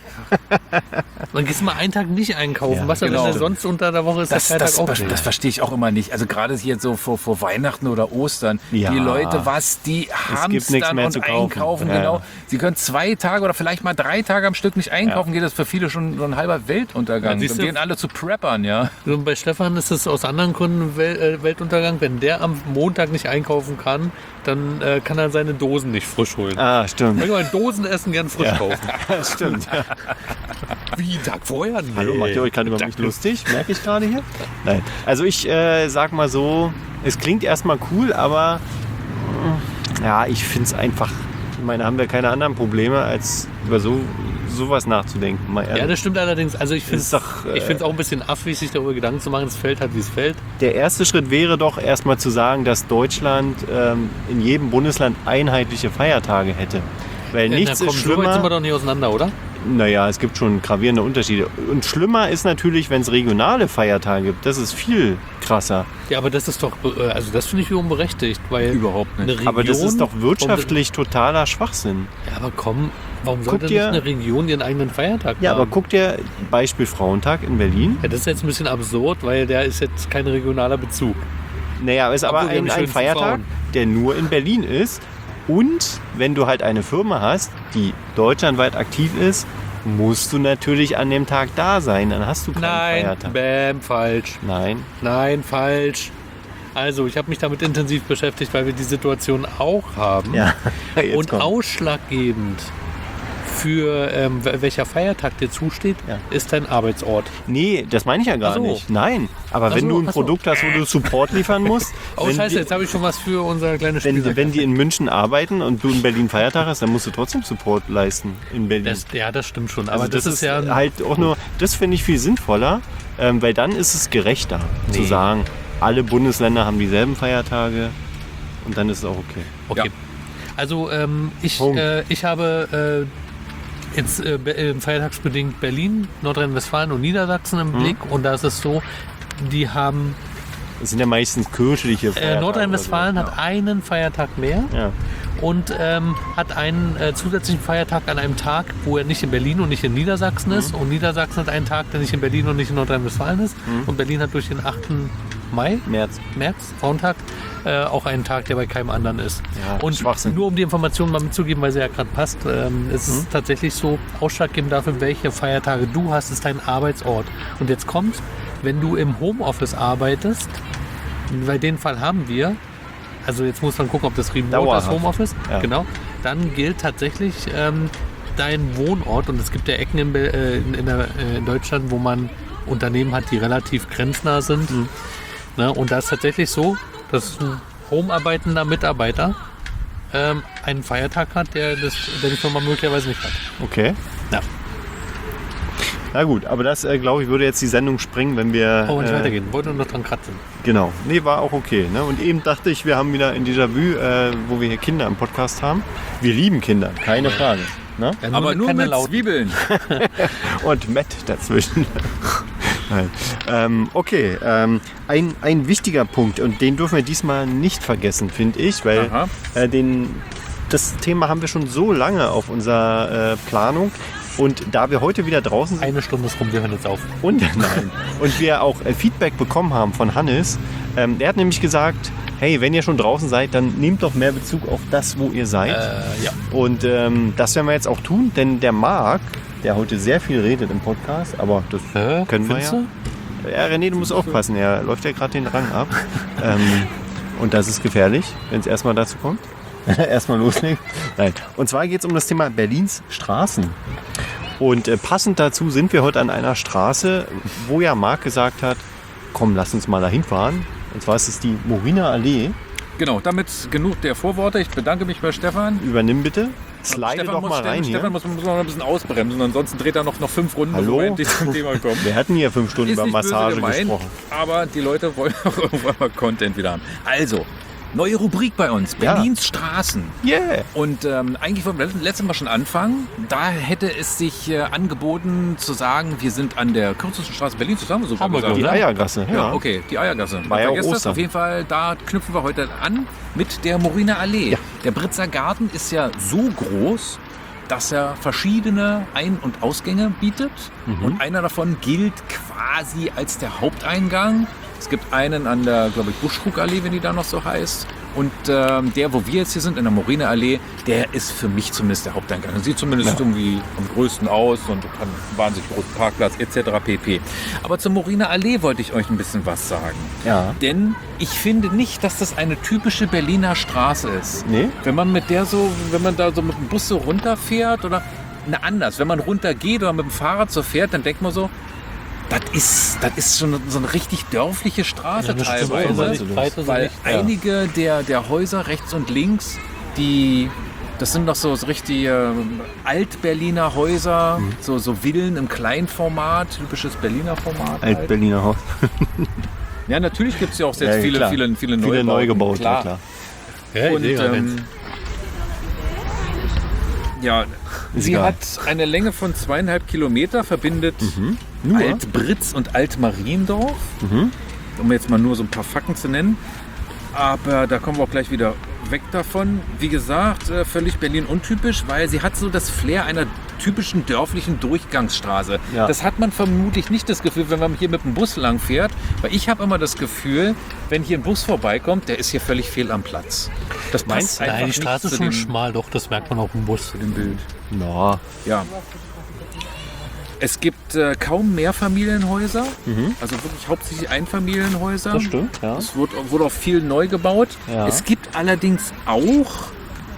Dann gehst du mal einen Tag nicht einkaufen. Ja, was ja, genau. wenn du sonst unter der Woche ist Das, der Freitag das, auch das, nicht. das verstehe ich auch immer nicht. Also gerade hier so vor, vor Weihnachten oder Ostern. Ja. Die Leute, was die gibt nichts hamstern mehr und zu kaufen. einkaufen. Ja. Genau. Sie können zwei Tage oder vielleicht mal drei Tage am Stück nicht einkaufen. Geht das für viele schon so ein halber Weltuntergang. Ja, siehst und du? gehen alle zu Preppern, ja. So, bei Stefan ist es aus anderen Gründen Wel äh, Weltuntergang. Wenn der am Montag nicht einkaufen kann, dann äh, kann er seine Dosen nicht frisch holen. Ah, stimmt. Ich kann Dosen essen gern frisch kaufen. stimmt. Wie, einen Tag vorher? Nee. Hallo, macht ihr euch gerade über mich lustig? Merke ich gerade hier? Nein. Also ich äh, sag mal so, es klingt erstmal cool, aber mh, ja, ich finde es einfach, ich meine, haben wir keine anderen Probleme, als über so sowas nachzudenken. Mal ehrlich. Ja, das stimmt allerdings. Also ich finde es Ist doch, äh, ich find's auch ein bisschen affig, sich darüber Gedanken zu machen. Es fällt halt, wie es fällt. Der erste Schritt wäre doch erstmal zu sagen, dass Deutschland ähm, in jedem Bundesland einheitliche Feiertage hätte. Weil Ja, nichts na, ist komm, so weit sind wir schlimmer. doch nicht auseinander, oder? Naja, es gibt schon gravierende Unterschiede. Und schlimmer ist natürlich, wenn es regionale Feiertage gibt. Das ist viel krasser. Ja, aber das ist doch, äh, also das finde ich wiederum berechtigt, weil Überhaupt nicht. eine Region, Aber das ist doch warum- wirtschaftlich totaler Schwachsinn. Ja, aber komm, warum Guck sollte nicht dir- eine Region ihren eigenen Feiertag Ja, haben? aber guck dir Beispiel Frauentag in Berlin. Ja, das ist jetzt ein bisschen absurd, weil der ist jetzt kein regionaler Bezug. Naja, ist aber Obwohl wir ein, die ein schönsten Feiertag, Frauen. der nur in Berlin ist. Und wenn du halt eine Firma hast, die deutschlandweit aktiv ist, musst du natürlich an dem Tag da sein. Dann hast du keinen Nein, Feiertag. bäm, falsch. Nein. Nein, falsch. Also, ich habe mich damit intensiv beschäftigt, weil wir die Situation auch haben. Ja, jetzt Und kommt. ausschlaggebend für ähm, wel- welcher Feiertag dir zusteht, Ja. ist dein Arbeitsort. Nee, das meine ich ja gar Ach so. nicht. Nein, aber Ach wenn so, du ein ach so. Produkt hast, wo du Support liefern musst, Oh, wenn, scheiße, die, jetzt habe ich schon was für unser kleines Spiel. wenn, wenn die in München arbeiten und du in Berlin Feiertag hast, dann musst du trotzdem Support leisten in Berlin. das, ja, das stimmt schon. Aber Also das, ist ja... halt auch nur, das finde ich viel sinnvoller, ähm, weil dann ist es gerechter zu Nee. sagen, alle Bundesländer haben dieselben Feiertage und dann ist es auch okay. Okay. Ja. Also ähm, ich, Punkt. äh, ich habe äh, jetzt äh, be- äh, feiertagsbedingt Berlin, Nordrhein-Westfalen und Niedersachsen im Blick. Und da ist es so, die haben, Es sind ja meistens kirchliche Feiertage. äh, Nordrhein-Westfalen oder hat einen Feiertag mehr so. Ja. und ähm, hat einen äh, zusätzlichen Feiertag an einem Tag, wo er nicht in Berlin und nicht in Niedersachsen ist. Und Niedersachsen hat einen Tag, der nicht in Berlin und nicht in Nordrhein-Westfalen ist. Und Berlin hat durch den achten Mai, März. März, Frauentag, äh, auch einen Tag, der bei keinem anderen ist. Ja, und Schwachsinn. nur um die Information mal mitzugeben, weil sie ja gerade passt, ähm, es ist tatsächlich so, ausschlaggebend dafür, welche Feiertage du hast, ist dein Arbeitsort. Und jetzt kommt, wenn du im Homeoffice arbeitest, bei den Fall haben wir, also jetzt muss man gucken, ob das Remote Dauerhaft. ist, Homeoffice, Ja. genau, dann gilt tatsächlich ähm, dein Wohnort, und es gibt ja Ecken in, Be- äh, in, in, der, äh, in Deutschland, wo man Unternehmen hat, die relativ grenznah sind. Ne? Und da ist tatsächlich so, dass ein homearbeitender Mitarbeiter ähm, einen Feiertag hat, der, das, der die Firma möglicherweise nicht hat. Okay. Ja. Na gut, aber das, äh, glaube ich, würde jetzt die Sendung sprengen, wenn wir... Oh, nicht äh, weitergehen. Wollte nur noch dran kratzen. Genau. Nee, war auch okay. Ne? Und eben dachte ich, wir haben wieder ein Déjà-vu, äh, wo wir hier Kinder im Podcast haben. Wir lieben Kinder, keine Frage. Ne? Ja, Aber nur keine mit Lauten. Zwiebeln. Und Matt dazwischen. Nein. Ähm, okay, ähm, ein, ein wichtiger Punkt, und den dürfen wir diesmal nicht vergessen, finde ich, weil Aha. äh, den, das Thema haben wir schon so lange auf unserer äh, Planung. Und da wir heute wieder draußen sind Eine Stunde ist rum, wir hören jetzt auf. und, nein, und wir auch äh, Feedback bekommen haben von Hannes, ähm, der hat nämlich gesagt, hey, wenn ihr schon draußen seid, dann nehmt doch mehr Bezug auf das, wo ihr seid. Äh, ja. Und ähm, das werden wir jetzt auch tun, denn der Marc, der heute sehr viel redet im Podcast, aber das Hä? können wir Findest ja. du? Ja, René, du musst aufpassen, er läuft ja gerade den Rang ab. ähm, und das ist gefährlich, wenn es erstmal dazu kommt. Erstmal loslegen. Nein. Und zwar geht es um das Thema Berlins Straßen. Und äh, passend dazu sind wir heute an einer Straße, wo ja Marc gesagt hat, komm, lass uns mal dahin fahren. Und zwar ist es die Moriner Allee. Genau, damit genug der Vorworte. Ich bedanke mich bei Stefan. Übernimm bitte. Slide Stefan doch muss, mal rein Stefan hier. muss, muss noch ein bisschen ausbremsen, ansonsten dreht er noch, noch fünf Runden, Hallo? bevor wir endlich zum Thema kommen. Wir hatten hier fünf Stunden Ist über nicht böse Massage gemeint, gesprochen. aber die Leute wollen auch irgendwann mal Content wieder haben. Also, neue Rubrik bei uns, Ja. Berlins Straßen. Yeah. Und ähm, eigentlich wollten wir letztes Mal schon anfangen. Da hätte es sich äh, angeboten zu sagen, wir sind an der kürzesten Straße Berlins, das haben wir sogar Haben wir gesagt. Die Ja. Eiergasse, ja. Ja, okay, die Eiergasse. War ja auch Vergesst das. Ostern. Auf jeden Fall, da knüpfen wir heute an mit der Moriner Allee. Ja. Der Britzer Garten ist ja so groß, dass er verschiedene Ein- und Ausgänge bietet. Mhm. Und einer davon gilt quasi als der Haupteingang. Es gibt einen an der, glaube ich, Buschkrug-Allee, wenn die da noch so heißt. Und ähm, der, wo wir jetzt hier sind, in der Moriner Allee, der ist für mich zumindest der Haupteingang. Der sieht zumindest Ja. irgendwie am größten aus und hat einen wahnsinnig großen Parkplatz et cetera pp. Aber zur Moriner Allee wollte ich euch ein bisschen was sagen. Ja. Denn ich finde nicht, dass das eine typische Berliner Straße ist. Nee? Wenn man mit der so, wenn man da so mit dem Bus so runterfährt oder na anders, wenn man runtergeht oder mit dem Fahrrad so fährt, dann denkt man so, das ist, das ist schon so eine richtig dörfliche Straße Ja, das stimmt, teilweise. aber nicht breit ist sie Weil nicht, ja. einige der, der Häuser rechts und links, die, das sind noch so, so richtige Alt-Berliner Häuser, Mhm. so, so Villen im Kleinformat, typisches Berliner Format. halt. Alt-Berliner Haus. Ja, natürlich gibt es ja auch sehr Ja, viele, klar. viele, viele, Viele Neubauten, neu gebaut, ja klar. klar. Ja, Und ich sehe ähm, ja, sie egal. hat eine Länge von zweieinhalb Kilometer, verbindet Nur? Alt-Britz und Alt-Mariendorf, Mhm. um jetzt mal nur so ein paar Fakten zu nennen. Aber da kommen wir auch gleich wieder weg davon. Wie gesagt, äh, völlig Berlin untypisch, weil sie hat so das Flair einer typischen dörflichen Durchgangsstraße. Ja. Das hat man vermutlich nicht das Gefühl, wenn man hier mit dem Bus lang fährt. Weil ich habe immer das Gefühl, wenn hier ein Bus vorbeikommt, der ist hier völlig fehl am Platz. Das passt Meinst du? einfach Nein, die nicht Straße ist zu schon dem, schmal, doch, das merkt man auf dem Bus. zu dem Bild. Na, Ja. Es gibt äh, kaum Mehrfamilienhäuser, also wirklich hauptsächlich Einfamilienhäuser. das stimmt, ja. Es wurde, wurde auch viel neu gebaut. Ja. Es gibt allerdings auch,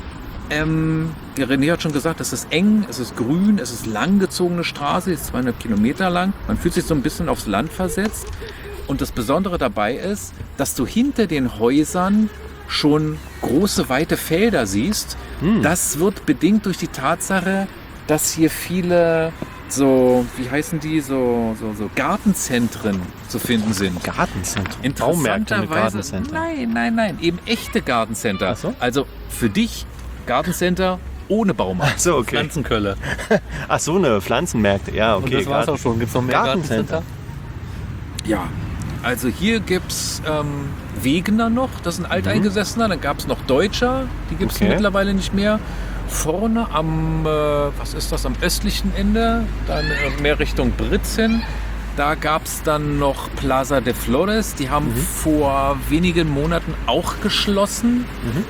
ähm, der René hat schon gesagt, es ist eng, es ist grün, es ist langgezogene Straße, ist zweieinhalb Kilometer lang. Man fühlt sich so ein bisschen aufs Land versetzt. Und das Besondere dabei ist, dass du hinter den Häusern schon große, weite Felder siehst. Hm. Das wird bedingt durch die Tatsache, dass hier viele so, wie heißen die, so, so, so Gartenzentren zu finden sind. Gartenzentren. Baumärkte mit Interessanterweise, Gartencenter. nein, nein, nein, eben echte Gartencenter. Ach so? Also für dich Gartencenter ohne Baumarkt. Ach so, okay. Pflanzenkölle. Ach so, eine Pflanzenmärkte. Ja, okay. Und das war's Garten- auch schon. Gibt es noch mehr Gartencenter. Gartencenter? Ja, also hier gibt es ähm, Wegener noch, das ist ein Alteingesessener. Dann gab es noch Deutscher, die gibt es Okay. mittlerweile nicht mehr. Vorne am, äh, was ist das, am östlichen Ende, dann äh, mehr Richtung Britz hin. Da gab es dann noch Plaza de Flores, die haben vor wenigen Monaten auch geschlossen.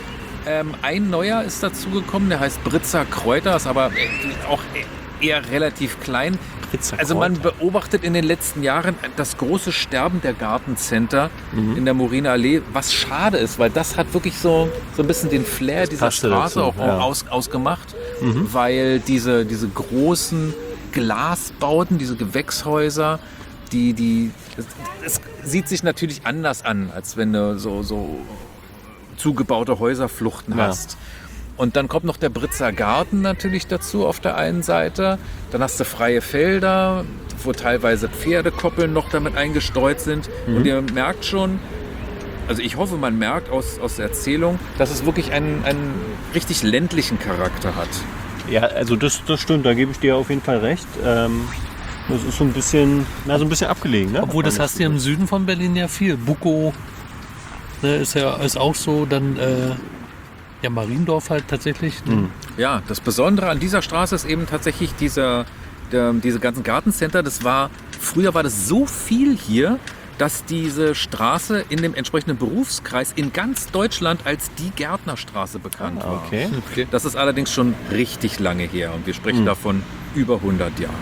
Ähm, ein neuer ist dazugekommen, der heißt Britzer Kräuter, ist aber äh, auch eher relativ klein. Britzer Also man Kräuter. beobachtet in den letzten Jahren das große Sterben der Gartencenter Mhm. in der Moriner Allee, was schade ist, weil das hat wirklich so, so ein bisschen den Flair dieser passte Straße dazu, auch, ja. auch aus, ausgemacht, Mhm. weil diese, diese großen Glasbauten, diese Gewächshäuser, die, die, es, es sieht sich natürlich anders an, als wenn du so, so zugebaute Häuserfluchten Ja. hast. Und dann kommt noch der Britzer Garten natürlich dazu auf der einen Seite. Dann hast du freie Felder, wo teilweise Pferdekoppeln noch damit eingestreut sind. Und ihr merkt schon, also ich hoffe, man merkt aus, aus der Erzählung, dass es wirklich einen, einen richtig ländlichen Charakter hat. Ja, also das, das stimmt, da gebe ich dir auf jeden Fall recht. Ähm, das ist so ein bisschen, na, so ein bisschen abgelegen, ne? Obwohl, das hast du ja im Süden von Berlin ja viel. Bukow ne, ist ja ist auch so. Dann äh, ja, Mariendorf halt tatsächlich. Mhm. Ja, das Besondere an dieser Straße ist eben tatsächlich dieser, der, diese ganzen Gartencenter. Das war, früher war das so viel hier, dass diese Straße in dem entsprechenden Berufskreis in ganz Deutschland als die Gärtnerstraße bekannt war. Okay. Okay. Das ist allerdings schon richtig lange her und wir sprechen davon über hundert Jahren.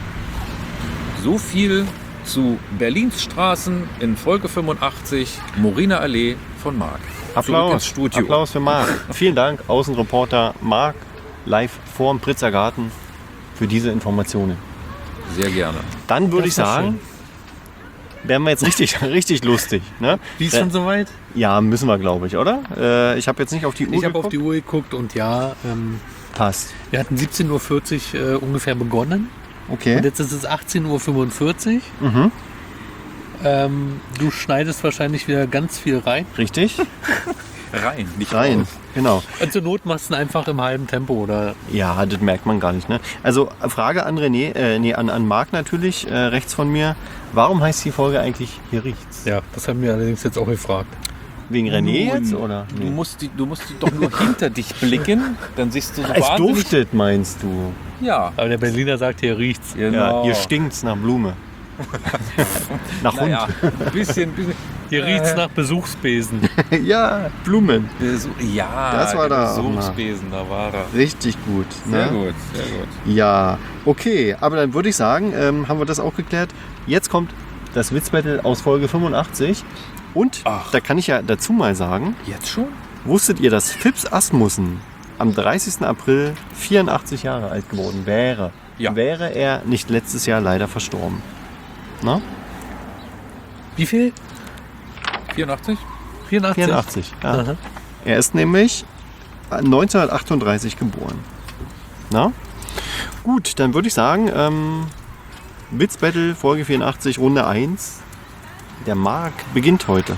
So viel zu Berlins Straßen in Folge fünfundachtzig, Moriner Allee von Marc. Applaus, ins Studio. Applaus für Marc. Vielen Dank, Außenreporter Marc, live vorm Pritzer Garten, für diese Informationen. Sehr gerne. Dann würde ich Das war sagen, wären wir jetzt richtig, richtig lustig. Ne? Wie ist Äh, schon soweit? Ja, müssen wir, glaube ich, oder? Äh, ich habe jetzt nicht auf die Uhr Ich habe geguckt. auf die Uhr geguckt und ja, ähm, Passt. wir hatten siebzehn Uhr vierzig äh, ungefähr begonnen. Und Okay. jetzt ist es achtzehn Uhr fünfundvierzig. Mhm. Ähm, du schneidest wahrscheinlich wieder ganz viel rein. Richtig. Rein, nicht Rein. raus. Genau. Und zur Not machst du ihn einfach im halben Tempo, oder? Ja, das merkt man gar nicht. Ne? Also Frage an René, äh, nee, an, an Marc natürlich, äh, rechts von mir. Warum heißt die Folge eigentlich Hier riecht's? Ja, das haben wir allerdings jetzt auch gefragt. Wegen René Nun, jetzt? Oder? Du Nee. musst, die, du musst die doch nur hinter dich blicken, dann siehst du so Es wahnsinnig... duftet, meinst du? Ja, Aber der Berliner sagt, hier riecht's. genau. Ja, hier stinkt's nach Blume. nach Hund. Naja, ein bisschen, bisschen Hier riecht's nach Besuchsbesen. Ja, Blumen. Besu ja, Das war der da auch Besuchsbesen, da war er. Richtig gut. Sehr Ne? gut, sehr gut. Ja, okay. Aber dann würde ich sagen, ähm, haben wir das auch geklärt. Jetzt kommt das Witzbattle aus Folge fünfundachtzig. Und Ach. da kann ich ja dazu mal sagen, Jetzt schon? wusstet ihr, dass Phipps Asmussen am dreißigsten April vierundachtzig Jahre alt geworden wäre? Ja. Wäre er nicht letztes Jahr leider verstorben. Na? Wie viel? vierundachtzig? vierundachtzig? vierundachtzig. Ja. Aha. Er ist nämlich neunzehnhundertachtunddreißig geboren. Na? Gut, dann würde ich sagen, ähm, Witzbattle Folge vierundachtzig, Runde eins. Der Marc beginnt heute.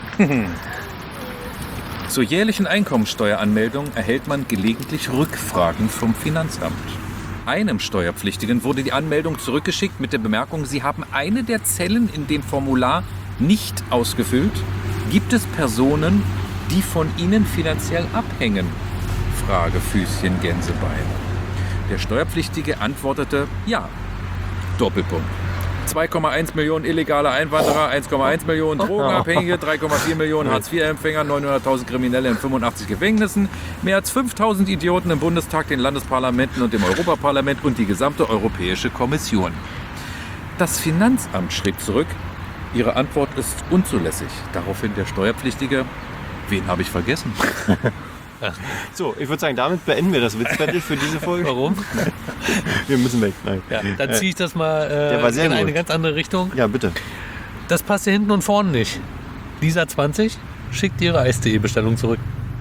Zur jährlichen Einkommensteueranmeldung erhält man gelegentlich Rückfragen vom Finanzamt. Einem Steuerpflichtigen wurde die Anmeldung zurückgeschickt mit der Bemerkung, Sie haben eine der Zellen in dem Formular nicht ausgefüllt. Gibt es Personen, die von Ihnen finanziell abhängen? Frage Füßchen Gänsebein. Der Steuerpflichtige antwortete, ja. Doppelpunkt. zwei Komma eins Millionen illegale Einwanderer, eins Komma eins Millionen Drogenabhängige, drei Komma vier Millionen Hartz vier Empfänger, neunhunderttausend Kriminelle in fünfundachtzig Gefängnissen, mehr als fünftausend Idioten im Bundestag, den Landesparlamenten und im Europaparlament und die gesamte Europäische Kommission. Das Finanzamt schrieb zurück, Ihre Antwort ist unzulässig. Daraufhin der Steuerpflichtige, wen habe ich vergessen? So, ich würde sagen, damit beenden wir das Witzbattle für diese Folge. Warum? Wir müssen weg. Nein. Ja, dann ziehe ich das mal Der war äh, sehr in eine gut. ganz andere Richtung. Ja, bitte. Das passt ja hinten und vorne nicht. Lisa zwanzig schickt ihre Eis.de-Bestellung zurück.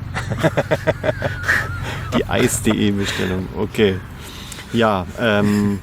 Die Eis.de-Bestellung. Okay. Ja, ähm,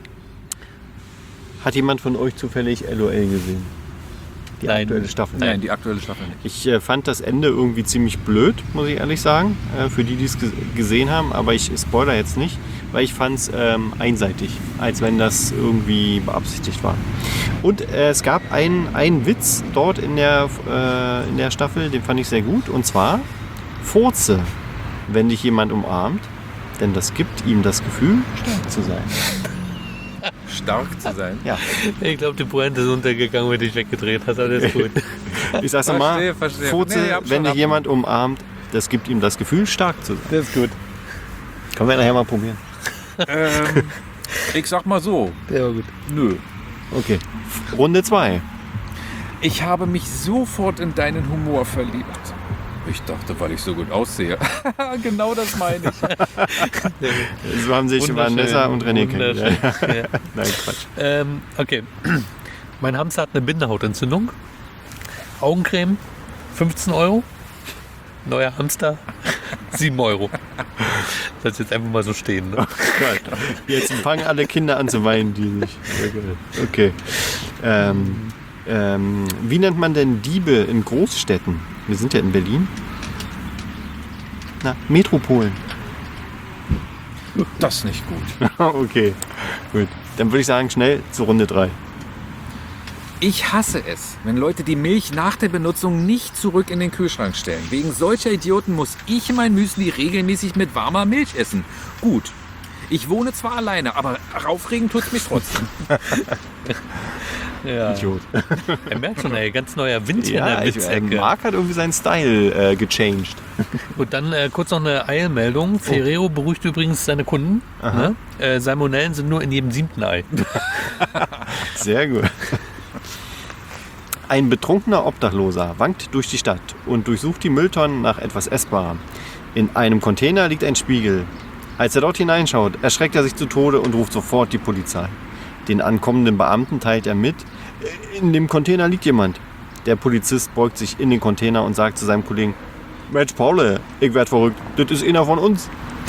hat jemand von euch zufällig L O L gesehen? Die Nein. aktuelle Staffel? Nein, die aktuelle Staffel nicht. Ich äh, fand das Ende irgendwie ziemlich blöd, muss ich ehrlich sagen, äh, für die, die es ge gesehen haben. Aber ich spoiler jetzt nicht, weil ich fand es ähm, einseitig, als wenn das irgendwie beabsichtigt war. Und äh, es gab einen, einen Witz dort in der, äh, in der Staffel, den fand ich sehr gut. Und zwar, Furze, wenn dich jemand umarmt, denn das gibt ihm das Gefühl, stark zu sein. Stark zu sein. Ja, Ich glaube, die Pointe ist untergegangen, wenn du dich weggedreht hast, aber das ist gut. ich sag's nochmal, Verstehe, verstehe. Furze, Nee, ich hab schon wenn dich ab- jemand umarmt, das gibt ihm das Gefühl, stark zu sein. Das ist gut. Können wir nachher mal probieren. Ähm, ich sag mal so, Der war gut. nö. Okay. Runde zwei. Ich habe mich sofort in deinen Humor verliebt. Ich dachte, weil ich so gut aussehe. Genau das meine ich. So haben sich Wunderschön, Vanessa und René wunderschön. kennengelernt. Ja. Nein, Quatsch. Ähm, okay. Mein Hamster hat eine Bindehautentzündung. Augencreme, fünfzehn Euro. Neuer Hamster, sieben Euro. Das jetzt einfach mal so stehen. Ne? Gott. Jetzt fangen alle Kinder an zu weinen, die sich. Okay. Ähm, ähm, wie nennt man denn Diebe in Großstädten? Wir sind ja in Berlin. Na, Metropolen. Das ist nicht gut. Okay, gut. Dann würde ich sagen, schnell zur Runde drei. Ich hasse es, wenn Leute die Milch nach der Benutzung nicht zurück in den Kühlschrank stellen. Wegen solcher Idioten muss ich mein Müsli regelmäßig mit warmer Milch essen. Gut, ich wohne zwar alleine, aber aufregen tut's mich trotzdem. Ja. Idiot. Er merkt schon, ey, ganz neuer Wind hier Ja, in der ich, äh, Witzecke. Marc hat irgendwie seinen Style äh, gechanged. Und dann äh, kurz noch eine Eilmeldung. Ferrero beruhigt übrigens seine Kunden. Ne? Äh, Salmonellen sind nur in jedem siebten Ei. Sehr gut. Ein betrunkener Obdachloser wankt durch die Stadt und durchsucht die Mülltonnen nach etwas Essbarem. In einem Container liegt ein Spiegel. Als er dort hineinschaut, erschreckt er sich zu Tode und ruft sofort die Polizei. Den ankommenden Beamten teilt er mit, in dem Container liegt jemand. Der Polizist beugt sich in den Container und sagt zu seinem Kollegen, Mensch, Paul, ich werd verrückt, das ist einer von uns.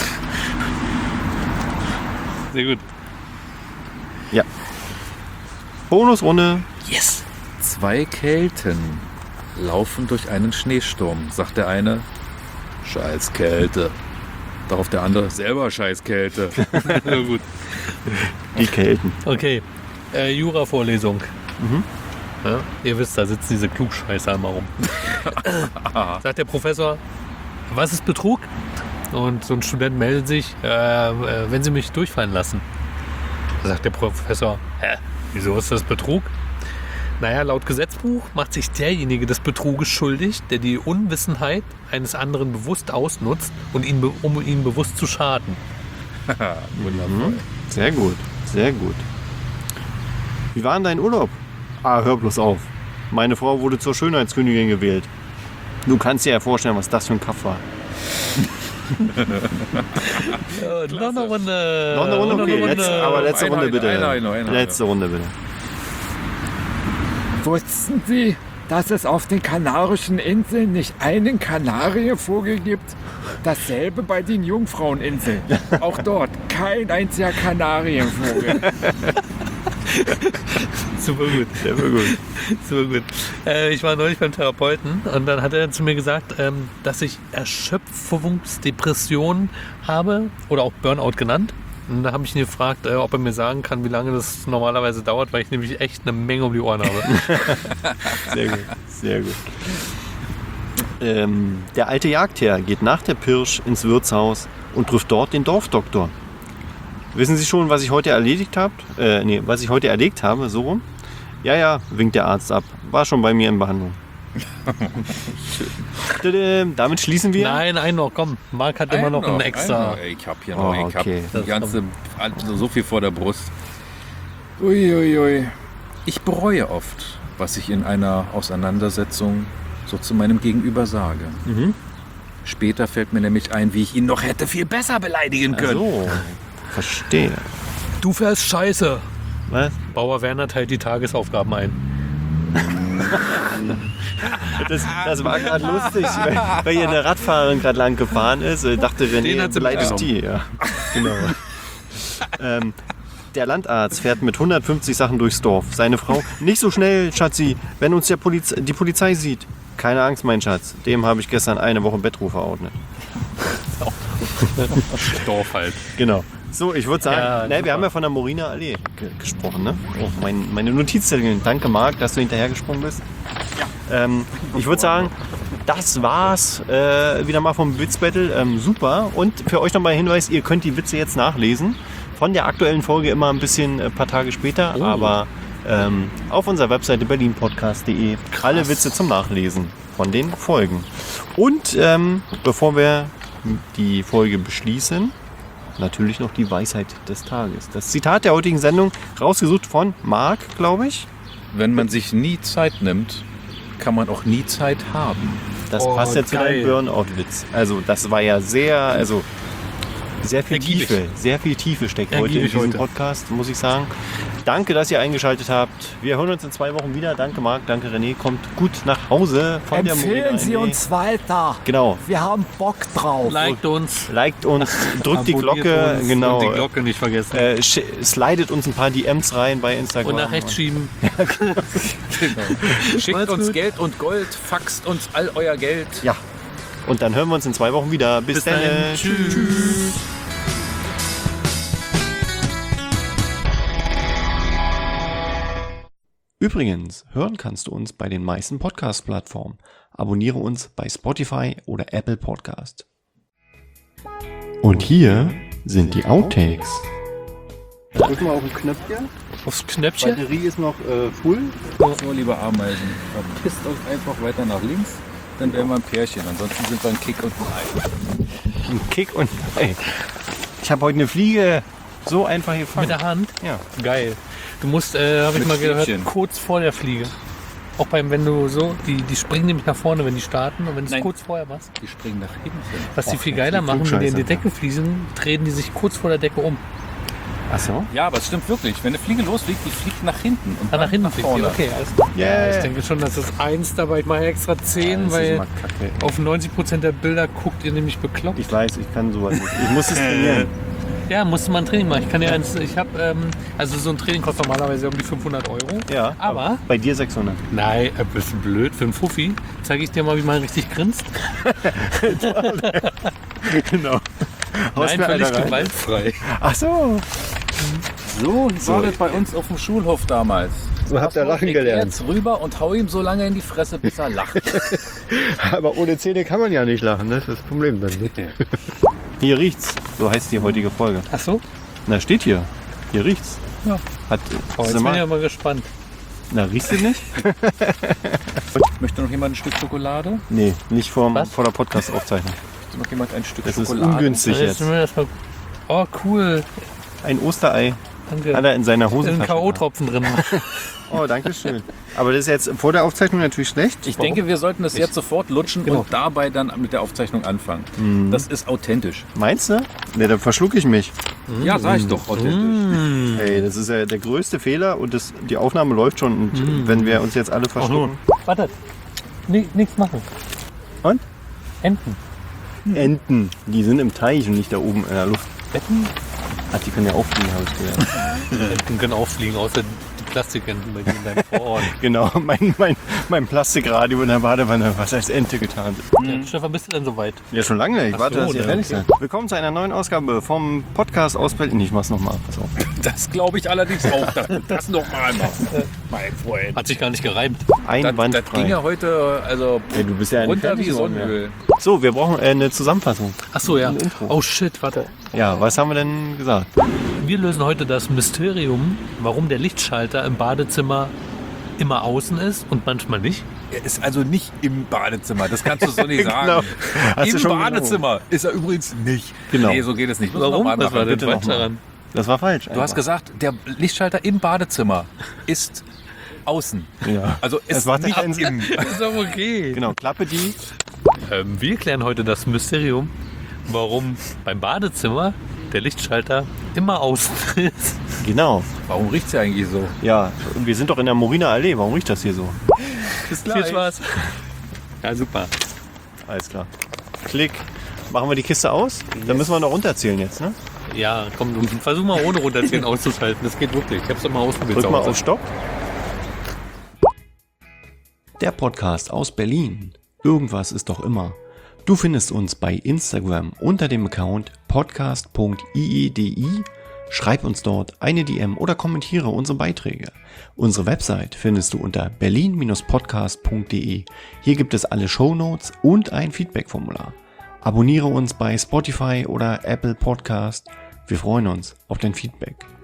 Sehr gut. Ja. Bonusrunde. Yes. Zwei Kelten laufen durch einen Schneesturm, sagt der eine. Scheiß Kälte. Darauf der andere, selber scheiß Kälte. Sehr gut. Die Kelten. Okay. Äh, Jura-Vorlesung. Mhm. Ja, ihr wisst, da sitzen diese Klugscheißer immer rum. Sagt der Professor, was ist Betrug? Und so ein Student meldet sich, äh, äh, wenn Sie mich durchfallen lassen. Da sagt der Professor, hä, wieso ist das Betrug? Naja, laut Gesetzbuch macht sich derjenige des Betruges schuldig, der die Unwissenheit eines anderen bewusst ausnutzt, und ihn be- um ihn bewusst zu schaden. Wundervoll. Mhm. Sehr gut, sehr gut. Wie war denn dein Urlaub? Ah, hör bloß auf. Meine Frau wurde zur Schönheitskönigin gewählt. Du kannst dir ja vorstellen, was das für ein Kaff war. Ja, noch eine Runde. Noch eine Runde, Noch okay. Letzte, aber letzte Einer, Runde bitte. einer, einer, einer, einer. Letzte Runde bitte. Wussten Sie, dass es auf den Kanarischen Inseln nicht einen Kanarienvogel gibt? Dasselbe bei den Jungfraueninseln. Auch dort kein einziger Kanarienvogel. Super gut. Sehr gut. Super gut. Äh, ich war neulich beim Therapeuten und dann hat er zu mir gesagt, ähm, dass ich Erschöpfungsdepression habe oder auch Burnout genannt. Und da habe ich ihn gefragt, äh, ob er mir sagen kann, wie lange das normalerweise dauert, weil ich nämlich echt eine Menge um die Ohren habe. Sehr gut. Sehr gut. Ähm, der alte Jagdherr geht nach der Pirsch ins Wirtshaus und trifft dort den Dorfdoktor. Wissen Sie schon, was ich heute erledigt habe? Äh, nee, was ich heute erlegt habe, so rum? Ja, ja, winkt der Arzt ab. War schon bei mir in Behandlung. Schön. Damit schließen wir. Nein, einen noch, komm. Marc hat immer noch einen extra. Einer. Ich hab hier noch, Oh, ich hab okay. die ganze, also so viel vor der Brust. Uiuiui. Ui, ui. Ich bereue oft, was ich in einer Auseinandersetzung so zu meinem Gegenüber sage. Mhm. Später fällt mir nämlich ein, wie ich ihn noch hätte viel besser beleidigen können. So, verstehe. Du fährst scheiße. Was? Bauer Werner teilt die Tagesaufgaben ein. Das, das war gerade lustig, weil, weil hier eine Radfahrerin gerade lang gefahren ist. Ich dachte, Den René hat sie beleidigt die. Ja, genau. ähm, der Landarzt fährt mit hundertfünfzig Sachen durchs Dorf. Seine Frau, nicht so schnell, Schatzi, wenn uns der Poliz- die Polizei sieht. Keine Angst, mein Schatz. Dem habe ich gestern eine Woche Bettruf verordnet. Dorf halt. Genau. So, ich würde sagen, Ja, ne, super. wir haben ja von der Morina Allee ge- gesprochen. Ne? Oh, mein, meine Notizzettel. Danke, Marc, dass du hinterhergesprungen bist. Ähm, ich würde sagen, das war's äh, wieder mal vom Witzbattle. Ähm, super. Und für euch nochmal ein Hinweis, ihr könnt die Witze jetzt nachlesen. Von der aktuellen Folge immer ein bisschen ein paar Tage später. Oh. Aber ähm, auf unserer Webseite berlin podcast punkt de alle Witze zum Nachlesen von den Folgen. Und ähm, bevor wir die Folge beschließen, natürlich noch die Weisheit des Tages. Das Zitat der heutigen Sendung, rausgesucht von Marc, glaube ich. Wenn man sich nie Zeit nimmt, kann man auch nie Zeit haben. Das Oh, passt jetzt zu geil. deinem Burnout-Witz. Also das war ja sehr, also sehr viel Ergiebig. Tiefe, sehr viel Tiefe steckt heute in Ergiebig diesem heute. Podcast, muss ich sagen. Danke, dass ihr eingeschaltet habt. Wir hören uns in zwei Wochen wieder. Danke Marc, danke René. Kommt gut nach Hause von der Morina Empfehlen Sie Allee. uns weiter. Genau. Wir haben Bock drauf. Liked uns. Liked uns, drückt die Abonniert Glocke, uns genau. Und die Glocke nicht vergessen. Äh, sch- slidet uns ein paar D Ms rein bei Instagram. und nach rechts schieben. Schickt Macht's uns gut. Geld und Gold, faxt uns all euer Geld. Ja. Und dann hören wir uns in zwei Wochen wieder. Bis, Bis dann. dahin. Tschüss. Übrigens, hören kannst du uns bei den meisten Podcast-Plattformen. Abonniere uns bei Spotify oder Apple Podcast. Und hier sind die Outtakes. Drück mal auf den Knöpfchen. Aufs Knöpfchen. Batterie ist noch äh, full. So, liebe Ameisen, verpisst euch einfach weiter nach links, dann wären wir ein Pärchen. Ansonsten sind wir ein Kick und ein Ei. Ein Kick und Ei. Ich habe heute eine Fliege so einfach Mit gefangen. der Hand. Ja. Geil. Du musst, äh, habe ich Mit mal gehört, Stäbchen. kurz vor der Fliege. Auch beim, wenn du so, die, die springen nämlich nach vorne, wenn die starten. Und wenn du es Nein. kurz vorher machst. Die springen nach hinten. Was die Och, viel jetzt geiler die machen, wenn die in die Klugscheißer. Decke fliegen, drehen die sich kurz vor der Decke um. Ach so? Ja, aber es stimmt wirklich. Wenn eine Fliege losfliegt, die fliegt nach hinten. Und Ah, dann nach hinten fliegt die. vorne. Okay, alles klar. Yeah. Ja, ich denke schon, dass das eins dabei. Ich mache extra zehn, Das ist weil immer kacke. auf neunzig Prozent der Bilder guckt ihr nämlich bekloppt. Ich weiß, ich kann sowas nicht. Ich muss es trainieren. Ja, musste man ein Training machen. Ich kann ja eins, ich habe, ähm, also so ein Training kostet normalerweise um die fünfhundert Euro. Ja, Aber, bei dir sechshundert. nein, ein bisschen blöd für einen Fuffi. Zeige ich dir mal, wie man richtig grinst. Genau. Nein, völlig gewaltfrei. Ach so. So war das bei uns auf dem Schulhof damals. So habt ihr lachen Ich gelernt. jetzt rüber und hau ihm so lange in die Fresse, bis er lacht. Aber ohne Zähne kann man ja nicht lachen, ne? Das ist das Problem dann. Ne? Hier riecht's. So heißt die heutige Folge. Ach so? Na, steht hier. Hier riecht's. Ja. Hat, Oh, jetzt sag bin ich mal, ja mal gespannt. na, riechst du nicht? Möchte noch jemand ein Stück Schokolade? Nee, nicht vorm, Was? vor der Podcast-Aufzeichnung. Möchte noch jemand ein Stück Das ist Schokolade? ungünstig Jetzt jetzt. müssen wir das mal- Oh, cool. Ein Osterei Danke. hat er in seiner Da ist ein Hosentasche. K O-Tropfen drin. Oh, danke schön. Aber das ist jetzt vor der Aufzeichnung natürlich schlecht. Ich denke, wir sollten das jetzt sofort lutschen Genau. und dabei dann mit der Aufzeichnung anfangen. Mhm. Das ist authentisch. Meinst du? Ne, dann verschluck ich mich. Ja, sag ich doch, authentisch. Ey, das ist ja der größte Fehler und das, die Aufnahme läuft schon. Und wenn wir uns jetzt alle verschlucken. Warte. Nee, nichts machen. Und? Enten. Enten, die sind im Teich und nicht da oben in der Luft. Enten? Ach, die können ja auch fliegen, habe ich gelernt. Enten können auch fliegen, außer die Plastikenten bei dir in deinem Vorort. Genau, mein, mein, mein Plastikradio in der Badewanne, was als Ente getan ist. Ja, Stefan, bist du denn soweit? Ja, schon lange. Ich Ach warte, so, dass ihr ne, fertig okay. seid. Willkommen zu einer neuen Ausgabe vom Podcast aus Berlin. Ich mach's nochmal. Pass auf. Das glaube ich allerdings auch, dass du das nochmal machst, mein Freund. Hat sich gar nicht gereimt. Das, das ging Einwandfrei. ja heute also Ey, du bist ja runter fertig wie geworden, Sonnenöl. So, wir brauchen äh, eine Zusammenfassung. Ach so, ja. Ein Intro. Oh shit, warte. Ja, was haben wir denn gesagt? Wir lösen heute das Mysterium, warum der Lichtschalter im Badezimmer immer außen ist und manchmal nicht. Er ist also nicht im Badezimmer, das kannst du so nicht sagen. Genau. Hast du Im schon Badezimmer ist er übrigens nicht. Genau. Nee, so geht es nicht. Muss Warum? man noch mal Was war machen. denn bitte falsch noch mal. daran? Das war falsch. Du hast gesagt, der Lichtschalter im Badezimmer ist außen. Ja. Also Es ist macht nicht keinen Sinn. im. Das ist doch okay. Genau, Klappe die. Ähm, wir klären heute das Mysterium, warum beim Badezimmer der Lichtschalter immer außen ist. Genau. Warum riecht es ja eigentlich so? Ja, wir sind doch in der Moriner Allee. Warum riecht das hier so? Bis Viel Spaß. Ja, super. Alles klar. Klick. Machen wir die Kiste aus? Dann müssen wir noch runterzählen jetzt, ne? Ja, komm, du versuch mal ohne runterziehen auszuschalten. Das geht wirklich. Ich hab's doch mal ausprobiert. Drück zu mal Hause. auf Stopp. Der Podcast aus Berlin. Irgendwas ist doch immer. Du findest uns bei Instagram unter dem Account podcast punkt i e d i. Schreib uns dort eine D M oder kommentiere unsere Beiträge. Unsere Website findest du unter berlin Bindestrich podcast punkt de. Hier gibt es alle Shownotes und ein Feedback-Formular. Abonniere uns bei Spotify oder Apple Podcast. Wir freuen uns auf dein Feedback.